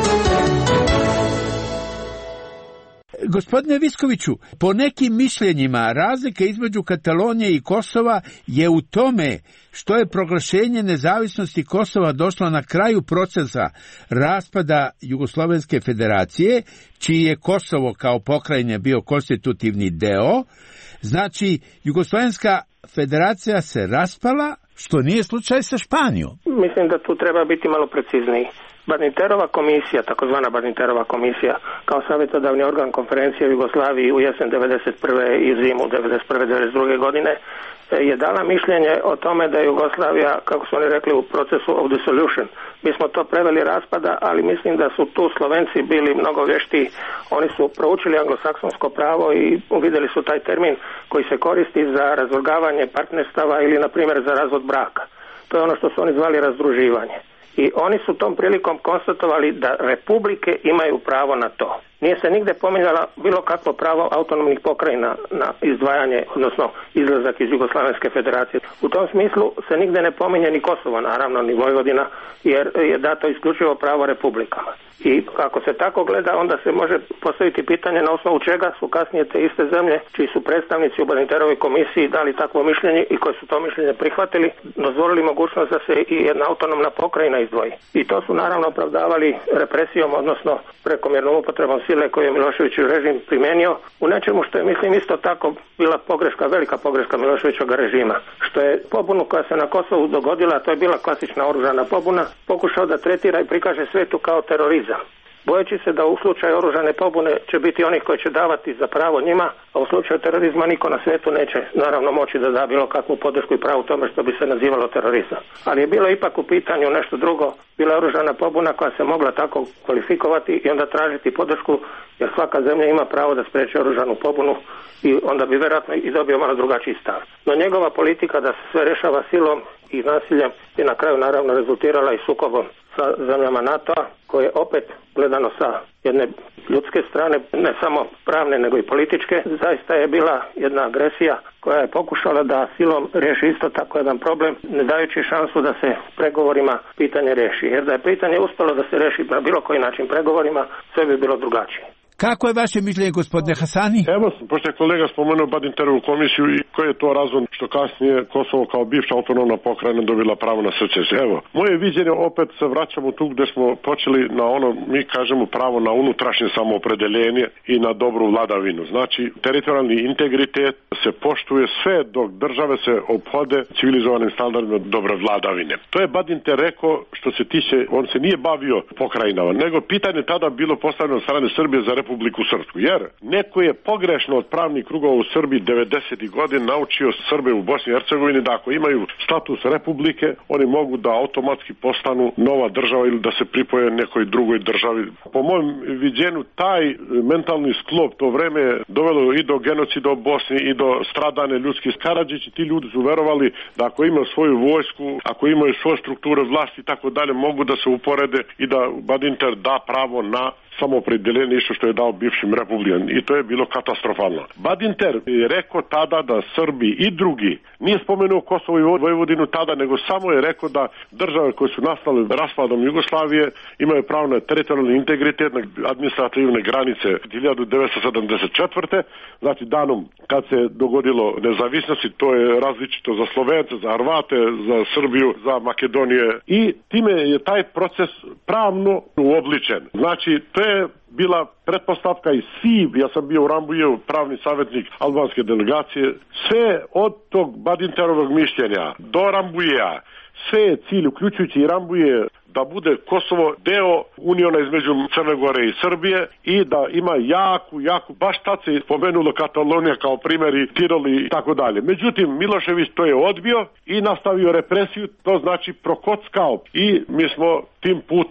Gospodine Viskoviću, po nekim mišljenjima razlika između Katalonije i Kosova je u tome što je proglašenje nezavisnosti Kosova došlo na kraju procesa raspada Jugoslovenske federacije, čiji je Kosovo kao pokrajina bio konstitutivni deo. Znači, Jugoslovenska federacija se raspala, što nije slučaj sa Španijom. Mislim da tu treba biti malo precizniji. Badinterova komisija, takozvana Badinterova komisija, kao savjetodavni organ konferencije u Jugoslaviji u jesen devedeset prve i zimu devedeset prve devedeset druge godine, je dala mišljenje o tome da je Jugoslavija, kako su oni rekli, u procesu of dissolution. Mi smo to preveli raspada, ali mislim da su tu Slovenci bili mnogo vještiji. Oni su proučili anglosaksonsko pravo i uvidjeli su taj termin koji se koristi za razvrgavanje partnerstava ili, na primjer, za razvod braka. To je ono što su oni zvali razdruživanje. I oni su tom prilikom konstatovali da republike imaju pravo na to. Nije se nigde pominjala bilo kakvo pravo autonomnih pokrajina na izdvajanje, odnosno izlazak iz Jugoslavenske federacije. U tom smislu se nigde ne pominje ni Kosovo, naravno, ni Vojvodina, jer je dato isključivo pravo republikama. I ako se tako gleda, onda se može postaviti pitanje na osnovu čega su kasnije te iste zemlje, čiji su predstavnici u Badinterovoj komisiji dali takvo mišljenje i koji su to mišljenje prihvatili, dozvolili mogućnost da se i jedna autonomna pokrajina izdvoji. I to su naravno opravdavali represijom, odnosno prekomjernom upotrebom sile koju je Miloševićev režim primenio u nečemu što je, mislim, isto tako bila pogreška, velika pogreška Miloševićevog režima. Što je pobunu koja se na Kosovu dogodila, to je bila klasična oružana pobuna, pokušao da tretira i prikaže svetu kao terorizam. Bojeći se da u slučaju oružane pobune će biti onih koji će davati za pravo njima, a u slučaju terorizma niko na svijetu neće naravno moći da da bilo kakvu podršku i pravo tome što bi se nazivalo terorizam. Ali je bilo ipak u pitanju nešto drugo, bila je oružana pobuna koja se mogla tako kvalifikovati i onda tražiti podršku, jer svaka zemlja ima pravo da spriječi oružanu pobunu i onda bi vjerojatno i dobio malo drugačiji stav. No njegova politika da se sve rešava silom i nasiljem je na kraju naravno rezultirala i sukobom sa zemljama NATO-a, koje opet gledano sa jedne ljudske strane, ne samo pravne nego i političke, zaista je bila jedna agresija koja je pokušala da silom riješi isto tako jedan problem, ne dajući šansu da se pregovorima pitanje riješi. Jer da je pitanje uspjelo da se riješi na bilo koji način pregovorima, sve bi bilo drugačije. Kako je vaše mišljenje, gospodine Hasani? Evo, pošto je kolega spomenuo Badinterovu komisiju i koji je to razlog što kasnije Kosovo kao bivša autonomna pokrajina dobila pravo na secesiju. Evo, moje viđenje, opet se vraćamo tu gdje smo počeli na ono, mi kažemo, pravo na unutrašnje samoopredeljenje i na dobru vladavinu. Znači, teritorijalni integritet se poštuje sve dok države se ophode civilizovanim standardima dobre vladavine. To je Badinter rekao što se tiče, on se nije bavio pokrajinama, nego pitanje tada bilo postavljeno od strane Srbije za Republiku Srpsku, jer neko je pogrešno od pravnih krugova u Srbiji devedesetih godina naučio Srbe u Bosni i Hercegovini da ako imaju status republike, oni mogu da automatski postanu nova država ili da se pripoje nekoj drugoj državi. Po mojem viđenju, taj mentalni sklop, to vreme je dovelo i do genocida u Bosni i do stradane ljudskih. Karadžići, ti ljudi su verovali da ako imaju svoju vojsku, ako imaju svoje strukture vlasti i tako dalje, mogu da se uporede i da Badinter da pravo na samoopredeljenje isto što je dao bivšim republikama i to je bilo katastrofalno. Badinter je rekao tada da Srbi i drugi, nije spomenuo Kosovo i Vojvodinu tada, nego samo je rekao da države koje su nastale raspadom Jugoslavije imaju pravo na teritorijalni integritet, na administrativne granice hiljadu devetsto sedamdeset četvrte. Znači danom kad se dogodilo nezavisnosti, to je različito za Slovence, za Hrvate, za Srbiju, za Makedonije i time je taj proces pravno uobličen. Znači to je bila pretpostavka i svi, ja sam bio u Rambujevu pravni savjetnik albanske delegacije, sve od tog Badinterovog mišljenja do Rambujeja, sve je cilj, uključujući i Rambuje, da bude Kosovo deo uniona između Crne Gore i Srbije i da ima jaku, jaku, baš tad se spomenulo Katalonija kao primjer i Tirol i tako dalje. Međutim, Milošević to je odbio i nastavio represiju, to znači prokockao i mi smo tim putem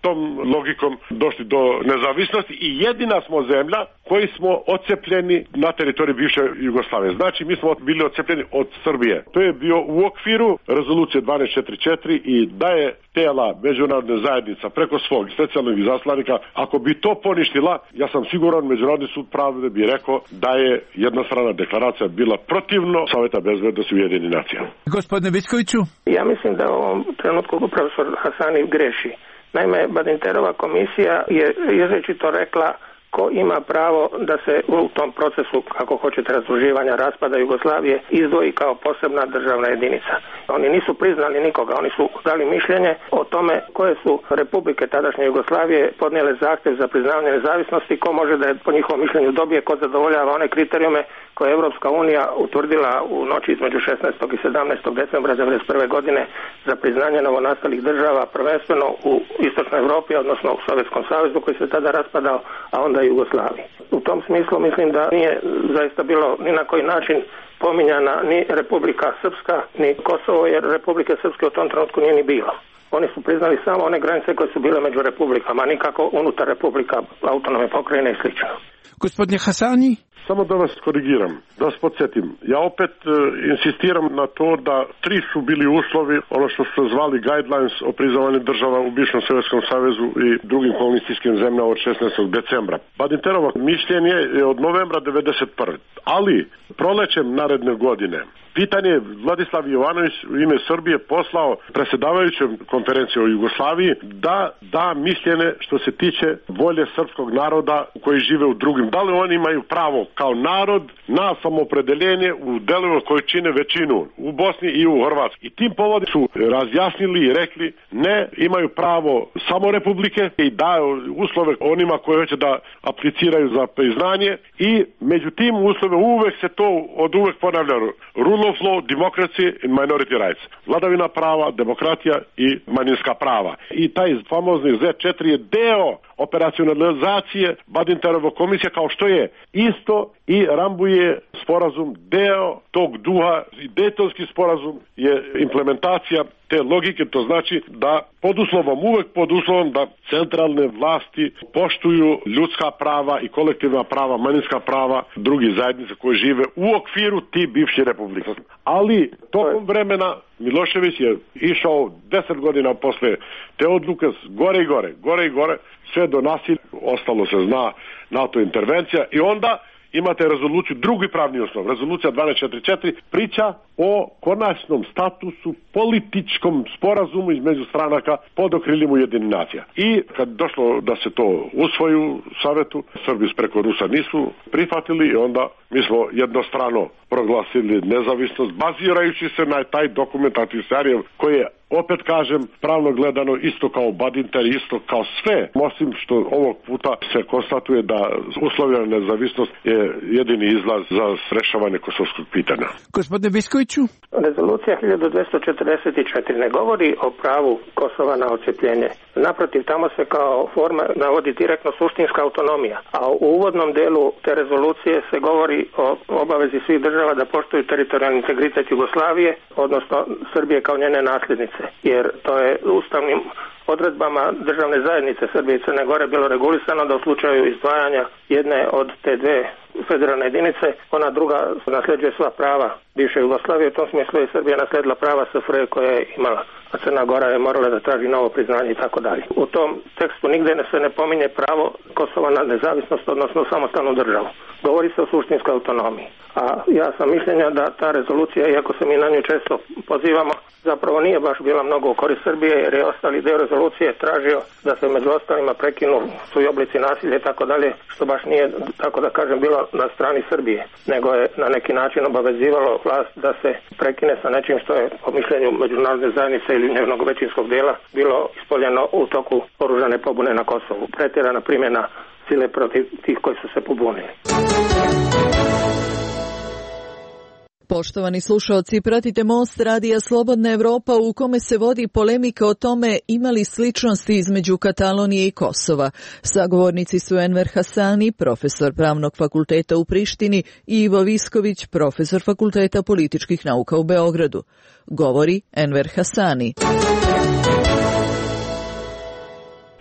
tom logikom došli do nezavisnosti i jedina smo zemlja koji smo odcepljeni na teritoriji bivše Jugoslavije. Znači mi smo bili odcepljeni od Srbije. To je bio u okviru rezolucije dvanaest četrdeset četiri i da je tela međunarodne zajednica preko svog specijalnog izaslanika, ako bi to poništila, ja sam siguran Međunarodni sud pravde bi rekao da je jednostrana deklaracija bila protivno Saveta bezbednosti Ujedinjenih nacija. Gospodine Viskoviću? Ja mislim da u ovom trenutku profesor Hasani greši. Naime, Badinterova komisija je izričito rekla ko ima pravo da se u tom procesu, kako hoćete, razdruživanja, raspada Jugoslavije izdvoji kao posebna državna jedinica. Oni nisu priznali nikoga, oni su dali mišljenje o tome koje su republike tadašnje Jugoslavije podnijele zahtjev za priznavanje nezavisnosti, ko može da je po njihovom mišljenju dobije, ko zadovoljava one kriterijume koje je Europska unija utvrdila u noći između šesnaestog i sedamnaestog decembra devedeset prve godine za priznanje novonastalih država, prvenstveno u Istočnoj Europi, odnosno u Sovjetskom savezu koji se tada raspadao, a onda i Jugoslaviji. U tom smislu mislim da nije zaista bilo ni na koji način pominjana ni Republika Srpska, ni Kosovo, jer Republike Srpske u tom trenutku nije ni bilo. Oni su priznali samo one granice koje su bile među republikama, nikako unutar republika, autonomne pokrajine i slično. Gospodine Hasani? Samo da vas korigiram, da vas podsjetim. Ja opet e, insistiram na to da tri su bili uslovi, ono što su zvali guidelines o priznavanju država u bivšem Sovjetskom savezu i drugim kolonističkim zemljama od šesnaestog decembra. Badinterovo mišljenje je od novembra devedeset prve. Ali prolećem naredne godine pitanje je Vladislav Jovanović u ime Srbije poslao predsjedavajućem konferencije o Jugoslaviji da da mišljenje što se tiče volje srpskog naroda koji žive u drugim. Da li oni imaju pravo kao narod na samoopredeljenje u delovima koji čine većinu u Bosni i u Hrvatskoj. I tim povodom su razjasnili i rekli ne, imaju pravo samo republike i daju uslove onima koji hoće da apliciraju za priznanje i među tim uslovima uvek se to od uvek ponavlja rule of law, democracy and minority rights. Vladavina prava, demokratija i manjinska prava. I taj famozni zet četiri je deo operacionalizacije Badinterove komisije kao što je isto i Rambuje sporazum deo tog duha i Dejtonski sporazum je implementacija te logike, to znači da pod uslovom, uvek pod uslovom da centralne vlasti poštuju ljudska prava i kolektivna prava, manjinska prava drugih zajednica koje žive u okviru ti bivši republika. Ali tokom vremena Milošević je išao deset godina posle te odluke gore i gore, gore i gore, sve do nasilja, ostalo se zna NATO intervencija i onda imate rezoluciju, drugi pravni osnov, rezolucija dvanaest četrdeset četiri, priča o konačnom statusu političkom sporazumu između stranaka pod okriljem Ujedinjenih nacija. I kad došlo da se to usvoji u Savetu, Srbi preko Rusa nisu prihvatili i onda mi smo jednostrano proglasili nezavisnost bazirajući se na taj dokument Ahtisaarijev koji je, opet kažem, pravno gledano isto kao Badinter, isto kao sve, osim što ovog puta se konstatuje da uslovljena nezavisnost je jedini izlaz za rešavanje kosovskog pitanja. Gospodine Viskoviću? Rezolucija hiljadu dvesta četrdeset četiri ne govori o pravu Kosova na odcepljenje. Naprotiv, tamo se kao forma navodi direktno suštinska autonomija, a u uvodnom delu te rezolucije se govori o obavezi svih država da poštuju teritorijalni integritet Jugoslavije, odnosno Srbije kao njene nasljednice, jer to je ustavnim odredbama državne zajednice Srbije i Crne Gore bilo regulisano da u slučaju izdvajanja jedne od te dve federalne jedinice, ona druga nasljeđuje sva prava bivše Jugoslavije, u tom smislu je Srbija nasledila prava S F R J koje je imala, a Crna Gora je morala da traži novo priznanje i tako dalje. U tom tekstu nigde se ne pominje pravo Kosova na nezavisnost, odnosno samostalnu državu. Govori se o suštinskoj autonomiji. A ja sam mišljenja da ta rezolucija, iako se mi na nju često pozivamo, zapravo nije baš bila mnogo u korist Srbije, jer je ostali deo rezolucije tražio da se među ostalima prekinu svi oblici nasilja i tako dalje, što baš nije, tako da kažem, bilo na strani Srbije, nego je na neki način obavezivalo vlast da se prekine sa nečim što je po mišljenju međunarodne zajednice ili njenog većinskog dela bilo ispoljeno u toku oružane pobune na Kosovu. Pretjerana primjena sile protiv tih koji su se pobunili. Poštovani slušalci, pratite Most radija Slobodna Evropa u kome se vodi polemika o tome ima li sličnosti između Katalonije i Kosova. Sagovornici su Enver Hasani, profesor Pravnog fakulteta u Prištini, i Ivo Visković, profesor Fakulteta političkih nauka u Beogradu. Govori Enver Hasani.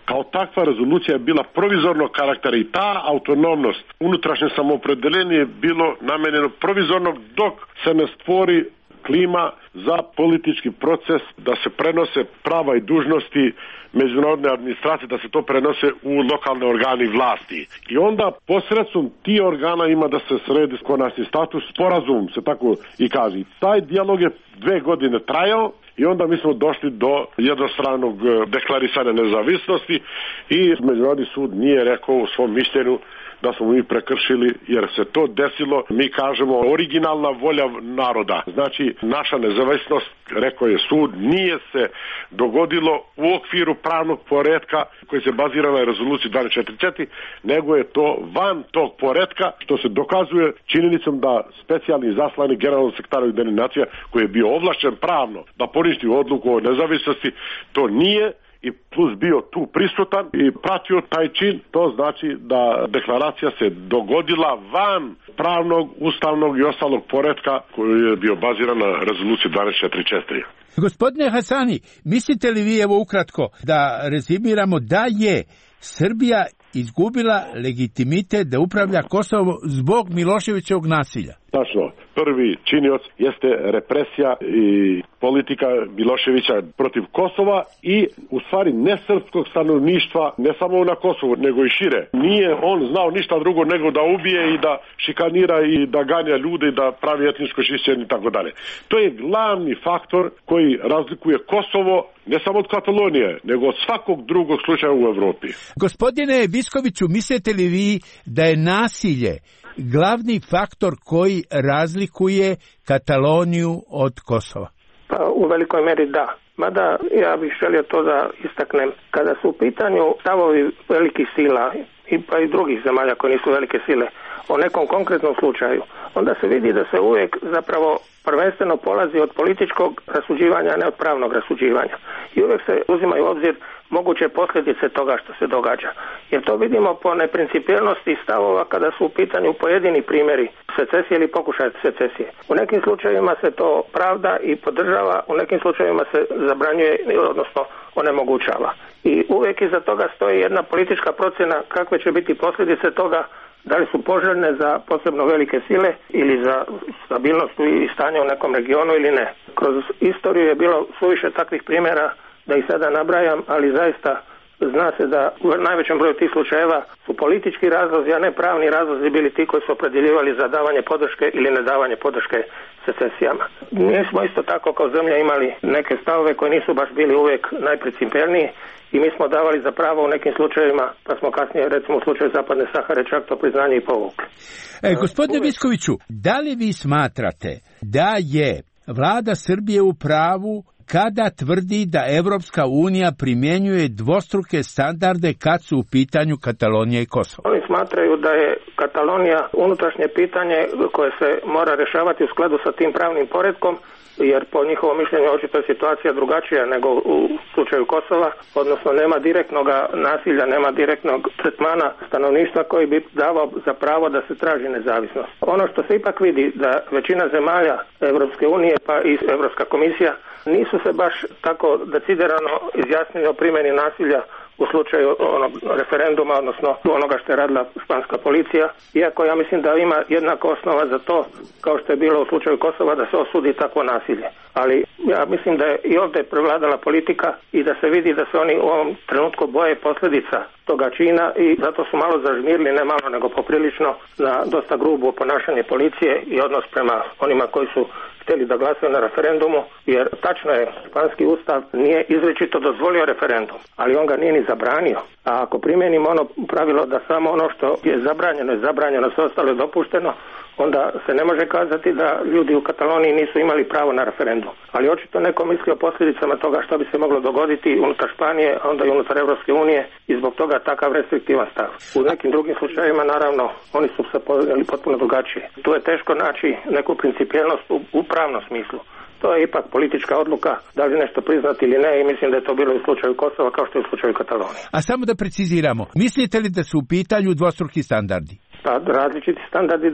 Kao takva rezolucija je bila provizornog karaktera i ta autonomnost, unutrašnje samoopredeljenje je bilo namenjeno provizornog dok se ne stvori klima za politički proces, da se prenose prava i dužnosti međunarodne administracije, da se to prenose u lokalne organe vlasti. I onda posredstvom ti organa ima da se sredi konačni status, sporazum se tako i kaže. Taj dijalog je dve godine trajao i onda mi smo došli do jednostranog deklarisanja nezavisnosti i Međunarodni sud nije rekao u svom mišljenju da smo mi prekršili, jer se to desilo, mi kažemo, originalna volja naroda. Znači, naša nezavisnost, rekao je sud, nije se dogodilo u okviru pravnog poretka koji se bazira na rezoluciji dvanaest četrdeset četiri, nego je to van tog poretka, što se dokazuje činjenicom da specijalni zaslanik generalnog sekretara Ujedinjenih nacija, koji je bio ovlašćen pravno da poništi odluku o nezavisnosti, to nije, i plus bio tu prisutan i pratio taj čin, to znači da deklaracija se dogodila van pravnog, ustavnog i ostalog poretka koji je bio baziran na rezoluciji dvanaest četrdeset četiri. Gospodine Hasani, mislite li vi, evo ukratko, da rezimiramo da je Srbija izgubila legitimitet da upravlja Kosovo zbog Miloševićevog nasilja? Tačno. Prvi činioc jeste represija i politika Miloševića protiv Kosova i u stvari nesrpskog stanovništva, ne samo na Kosovu, nego i šire. Nije on znao ništa drugo nego da ubije i da šikanira i da ganja ljude i da pravi etničko čišćenje i tako dalje. To je glavni faktor koji razlikuje Kosovo ne samo od Katalonije, nego od svakog drugog slučaja u Evropi. Gospodine Viskoviću, mislite li vi da je nasilje glavni faktor koji razlikuje Kataloniju od Kosova? Pa u velikoj meri da. Mada ja bih želio to da istaknem. Kada su u pitanju stavovi velikih sila i pa i drugih zemalja koje nisu velike sile o nekom konkretnom slučaju, onda se vidi da se uvijek zapravo prvenstveno polazi od političkog rasuđivanja, a ne od pravnog rasuđivanja. I uvijek se uzimaju u obzir moguće posljedice toga što se događa. Jer to vidimo po neprincipijelnosti stavova kada su u pitanju pojedini primjeri secesije ili pokušaj secesije. U nekim slučajevima se to pravda i podržava, u nekim slučajevima se zabranjuje, odnosno onemogućava. I uvijek iza toga stoji jedna politička procjena kakve će biti posljedice toga, da li su poželjne za posebno velike sile ili za stabilnost i stanje u nekom regionu ili ne. Kroz istoriju je bilo suviše takvih primjera da ih sada nabrajam, ali zaista zna se da u najvećem broju tih slučajeva su politički razlozi, a ne pravni razlozi bili ti koji su opredjeljivali za davanje podrške ili nedavanje podrške secesijama. Mi smo isto tako kao zemlja imali neke stavove koji nisu baš bili uvijek najprincipijelniji i mi smo davali za pravo u nekim slučajevima, pa smo kasnije, recimo u slučaju Zapadne Sahare, čak to priznanje i povukli. E, gospodine Viskoviću, da li vi smatrate da je vlada Srbije u pravu kada tvrdi da Evropska unija primjenjuje dvostruke standarde kad su u pitanju Katalonija i Kosovo? Oni smatraju da je Katalonija unutrašnje pitanje koje se mora rješavati u skladu sa tim pravnim poretkom, jer po njihovom mišljenju očito je situacija drugačija nego u slučaju Kosova, odnosno nema direktnog nasilja, nema direktnog tretmana stanovništva koji bi davao za pravo da se traži nezavisnost. Ono što se ipak vidi da većina zemalja Evropske unije pa i Evropska komisija nisu se baš tako decidirano izjasnili o primjeni nasilja u slučaju onog referenduma, odnosno onoga što je radila španska policija, iako ja mislim da ima jednaka osnova za to, kao što je bilo u slučaju Kosova, da se osudi takvo nasilje. Ali ja mislim da je i ovdje prevladala politika i da se vidi da se oni u ovom trenutku boje posljedica toga čina i zato su malo zažmirili, ne malo nego poprilično, na dosta grubo ponašanje policije i odnos prema onima koji su htjeli da glasaju na referendumu, jer tačno je, španski ustav nije izričito dozvolio referendum, ali on ga nije ni zabranio. A ako primjenimo ono pravilo da samo ono što je zabranjeno je zabranjeno, sve ostalo je dopušteno, onda se ne može kazati da ljudi u Kataloniji nisu imali pravo na referendum. Ali očito neko misli o posljedicama toga što bi se moglo dogoditi unutar Španije, a onda i unutar Evropske unije i zbog toga takav restriktivan stav. U nekim drugim slučajevima, naravno, oni su se poveli potpuno drugačije. Tu je teško naći neku principijelnost u, u pravnom smislu. To je ipak politička odluka, da li nešto priznati ili ne, i mislim da je to bilo u slučaju Kosova kao što je u slučaju Katalonije. A samo da preciziramo, mislite li da su u pitanju dvostruki standardi? Pa različiti standardi, da.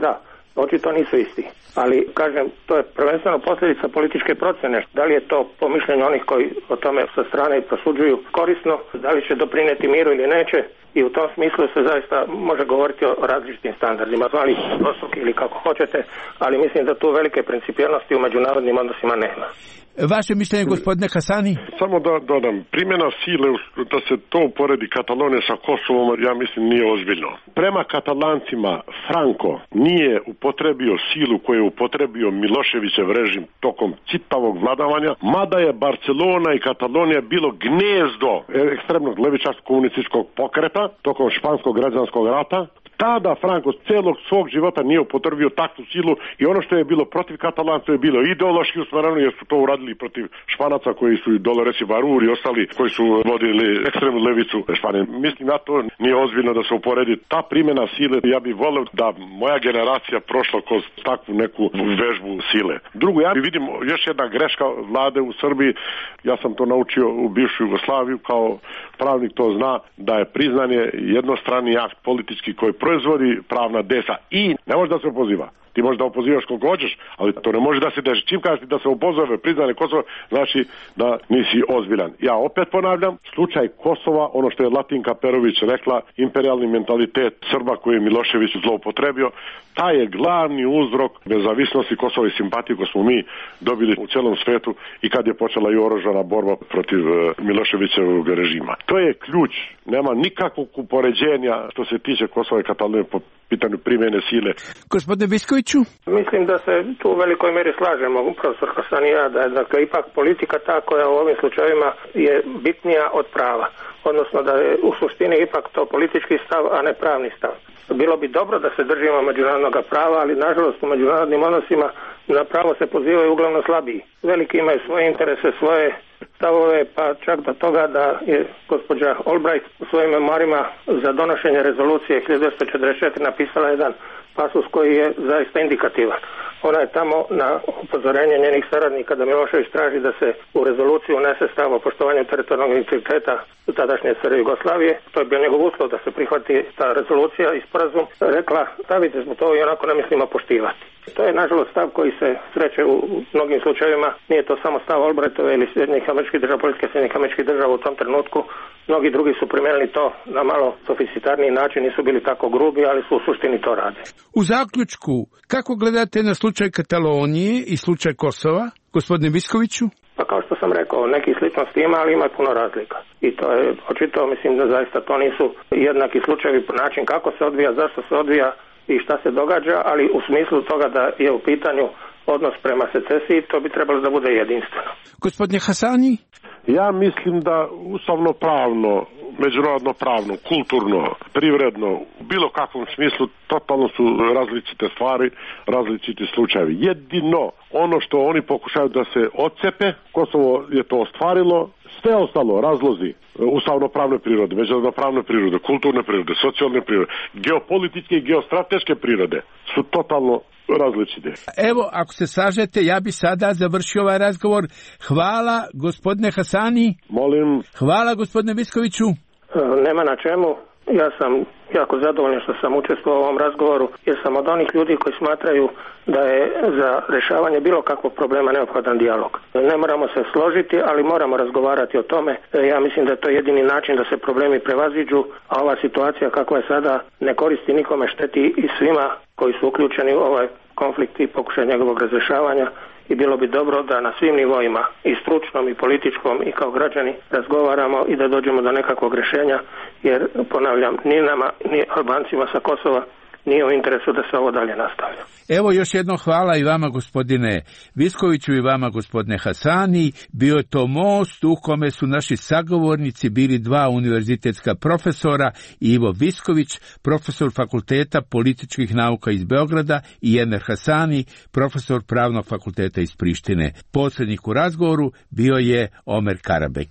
Očito nisu isti. Ali, kažem, to je prvenstveno posljedica političke procjene. Da li je to po mišljenju onih koji o tome sa strane prosuđuju korisno, da li će doprinijeti miru ili neće, i u tom smislu se zaista može govoriti o različitim standardima, zvali dvostruki ili kako hoćete, ali mislim da tu velike principijelnosti u međunarodnim odnosima nema. Vaše mišljenje, gospodine Hasani? Samo da dodam, primjena sile, da se to uporedi Katalonije sa Kosovom, ja mislim nije ozbiljno. Prema Katalancima Franco nije upotrebio silu koju je upotrebio Miloševićev režim tokom čitavog vladavanja, mada je Barcelona i Katalonija bilo gnezdo ekstremnog levičarskog komunističkog pokreta tokom španskog građanskog rata. Tada Franco celog svog života nije upotrebio takvu silu i ono što je bilo protiv Katalanca je bilo ideološki usmjereno, jer su to uradili protiv Španaca koji su Doloresi Varur i ostali koji su vodili ekstremnu levicu Španije. Mislim da to nije ozbiljno da se uporedi ta primjena sile. Ja bih volio da moja generacija prošla kroz takvu neku vežbu sile. Drugo, ja vidim još jedna greška vlade u Srbiji. Ja sam to naučio u bivšu Jugoslaviju, kao pravnik to zna, da je priznanje jednostrani akt politički koji proizvodi pravna desa i ne može da se opoziva. Ti možeš da opozivaš koliko hoćeš, ali to ne može da se deši. Čim kažeš da se opozove priznane Kosovo, znači da nisi ozbiljan. Ja opet ponavljam, slučaj Kosova, ono što je Latinka Perović rekla, imperijalni mentalitet Srba koji je Milošević zloupotrebio, taj je glavni uzrok nezavisnosti Kosova i simpatije koju smo mi dobili u celom svetu i kad je počela i oružana borba protiv Miloševićevog režima. To je ključ. Nema nikakvog upoređenja što se tiče Kosova i Katalonije po pitanju primjene sile. Gospodine Viskoviću? Mislim da se tu u velikoj mjeri slažemo, profesor Hasan i ja, da je dakle ipak politika ta koja u ovim slučajevima je bitnija od prava. Odnosno da je u suštini ipak to politički stav, a ne pravni stav. Bilo bi dobro da se držimo međunarodnog prava, ali nažalost u međunarodnim odnosima na pravo se pozivaju uglavnom slabiji. Veliki imaju svoje interese, svoje stavove, pa čak do toga da je gospođa Albright u svojim memoarima za donošenje rezolucije hiljadu devetsto četrdeset četiri napisala jedan pasus koji je zaista indikativan. Ona je tamo na upozorenje njenih saradnika da Milošević traži da se u rezoluciju unese stav o poštovanju teritorijalnog integriteta tadašnje SR Jugoslavije. To je bio njegov uslov da se prihvati ta rezolucija i sporazum. Rekla, stavite smo to i onako ne mislimo poštivati. To je nažalost stav koji se sreće u mnogim slučajevima. Nije to samo stav Albrightove ili Sjedinjenih američkih država, politike Sjedinjenih američkih država u tom trenutku. Mnogi drugi su primijenili to na malo sofisticitarniji način, nisu bili tako grubi, ali su u suštini to rade. U zaključku, kako gledate na slučaj Katalonije i slučaj Kosova, gospodine Viskoviću? Pa kao što sam rekao, neki sličnosti ima, ali ima puno razlika. I to je očito, mislim da zaista to nisu jednaki slučajevi po način kako se odvija, zašto se odvija i šta se događa, ali u smislu toga da je u pitanju odnos prema secesiji, to bi trebalo da bude jedinstveno. Gospodine Hasani? Ja mislim da ustavno pravno, međunarodno pravno, kulturno, privredno, u bilo kakvom smislu totalno su različite stvari, različiti slučajevi. Jedino ono što oni pokušaju da se odcepe, Kosovo je to ostvarilo, sve ostalo, razlozi ustavno-pravne prirode, međunarodno-pravne prirode, kulturne prirode, socijalne prirode, geopolitičke i geostrateške prirode su totalno različite. Evo, ako se slažete, ja bi sada završio ovaj razgovor. Hvala, gospodine Hasani. Molim. Hvala, gospodine Viskoviću. Nema na čemu. Ja sam jako zadovoljan što sam učestvovao u ovom razgovoru, jer sam od onih ljudi koji smatraju da je za rješavanje bilo kakvog problema neophodan dijalog. Ne moramo se složiti, ali moramo razgovarati o tome. Ja mislim da je to jedini način da se problemi prevaziđu, a ova situacija kakva je sada ne koristi nikome, šteti i svima koji su uključeni u ovaj konflikt i pokušaj njegovog razrješavanja. I bilo bi dobro da na svim nivoima, i stručnom i političkom i kao građani, razgovaramo i da dođemo do nekakvog rješenja, jer, ponavljam, ni nama, ni Albancima sa Kosova nije u interesu da se ovo dalje nastavlja. Evo još jedno hvala i vama, gospodine Viskoviću, i vama, gospodine Hasani. Bio je to most u kome su naši sagovornici bili dva univerzitetska profesora, Ivo Visković, profesor Fakulteta političkih nauka iz Beograda, i Enver Hasani, profesor Pravnog fakulteta iz Prištine. Posrednik u razgovoru bio je Omer Karabek.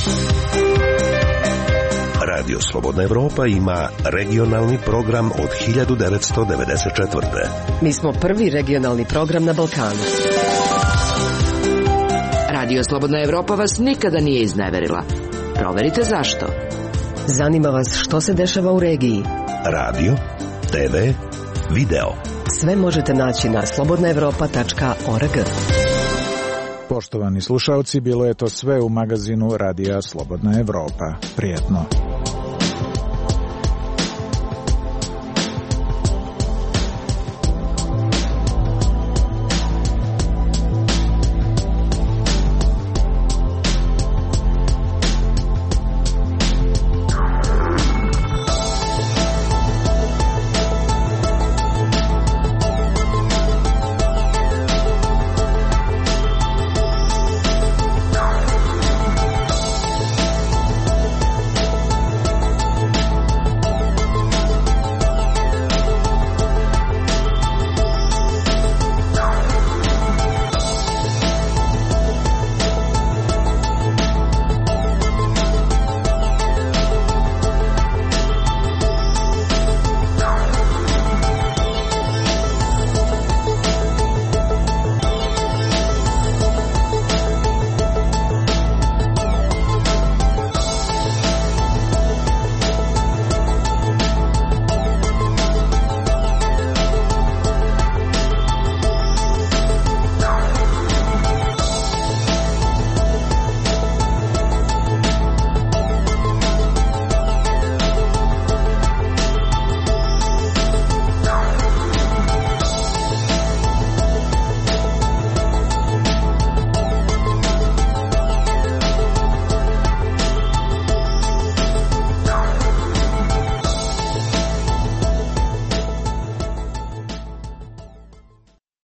Radio Slobodna Evropa ima regionalni program od hiljadu devetsto devedeset četvrte. Mi smo prvi regionalni program na Balkanu. Radio Slobodna Evropa vas nikada nije izneverila. Proverite zašto. Zanima vas što se dešava u regiji. Radio, te ve, video. Sve možete naći na slobodna evropa tačka org. Poštovani slušalci, bilo je to sve u magazinu Radija Slobodna Evropa. Prijetno.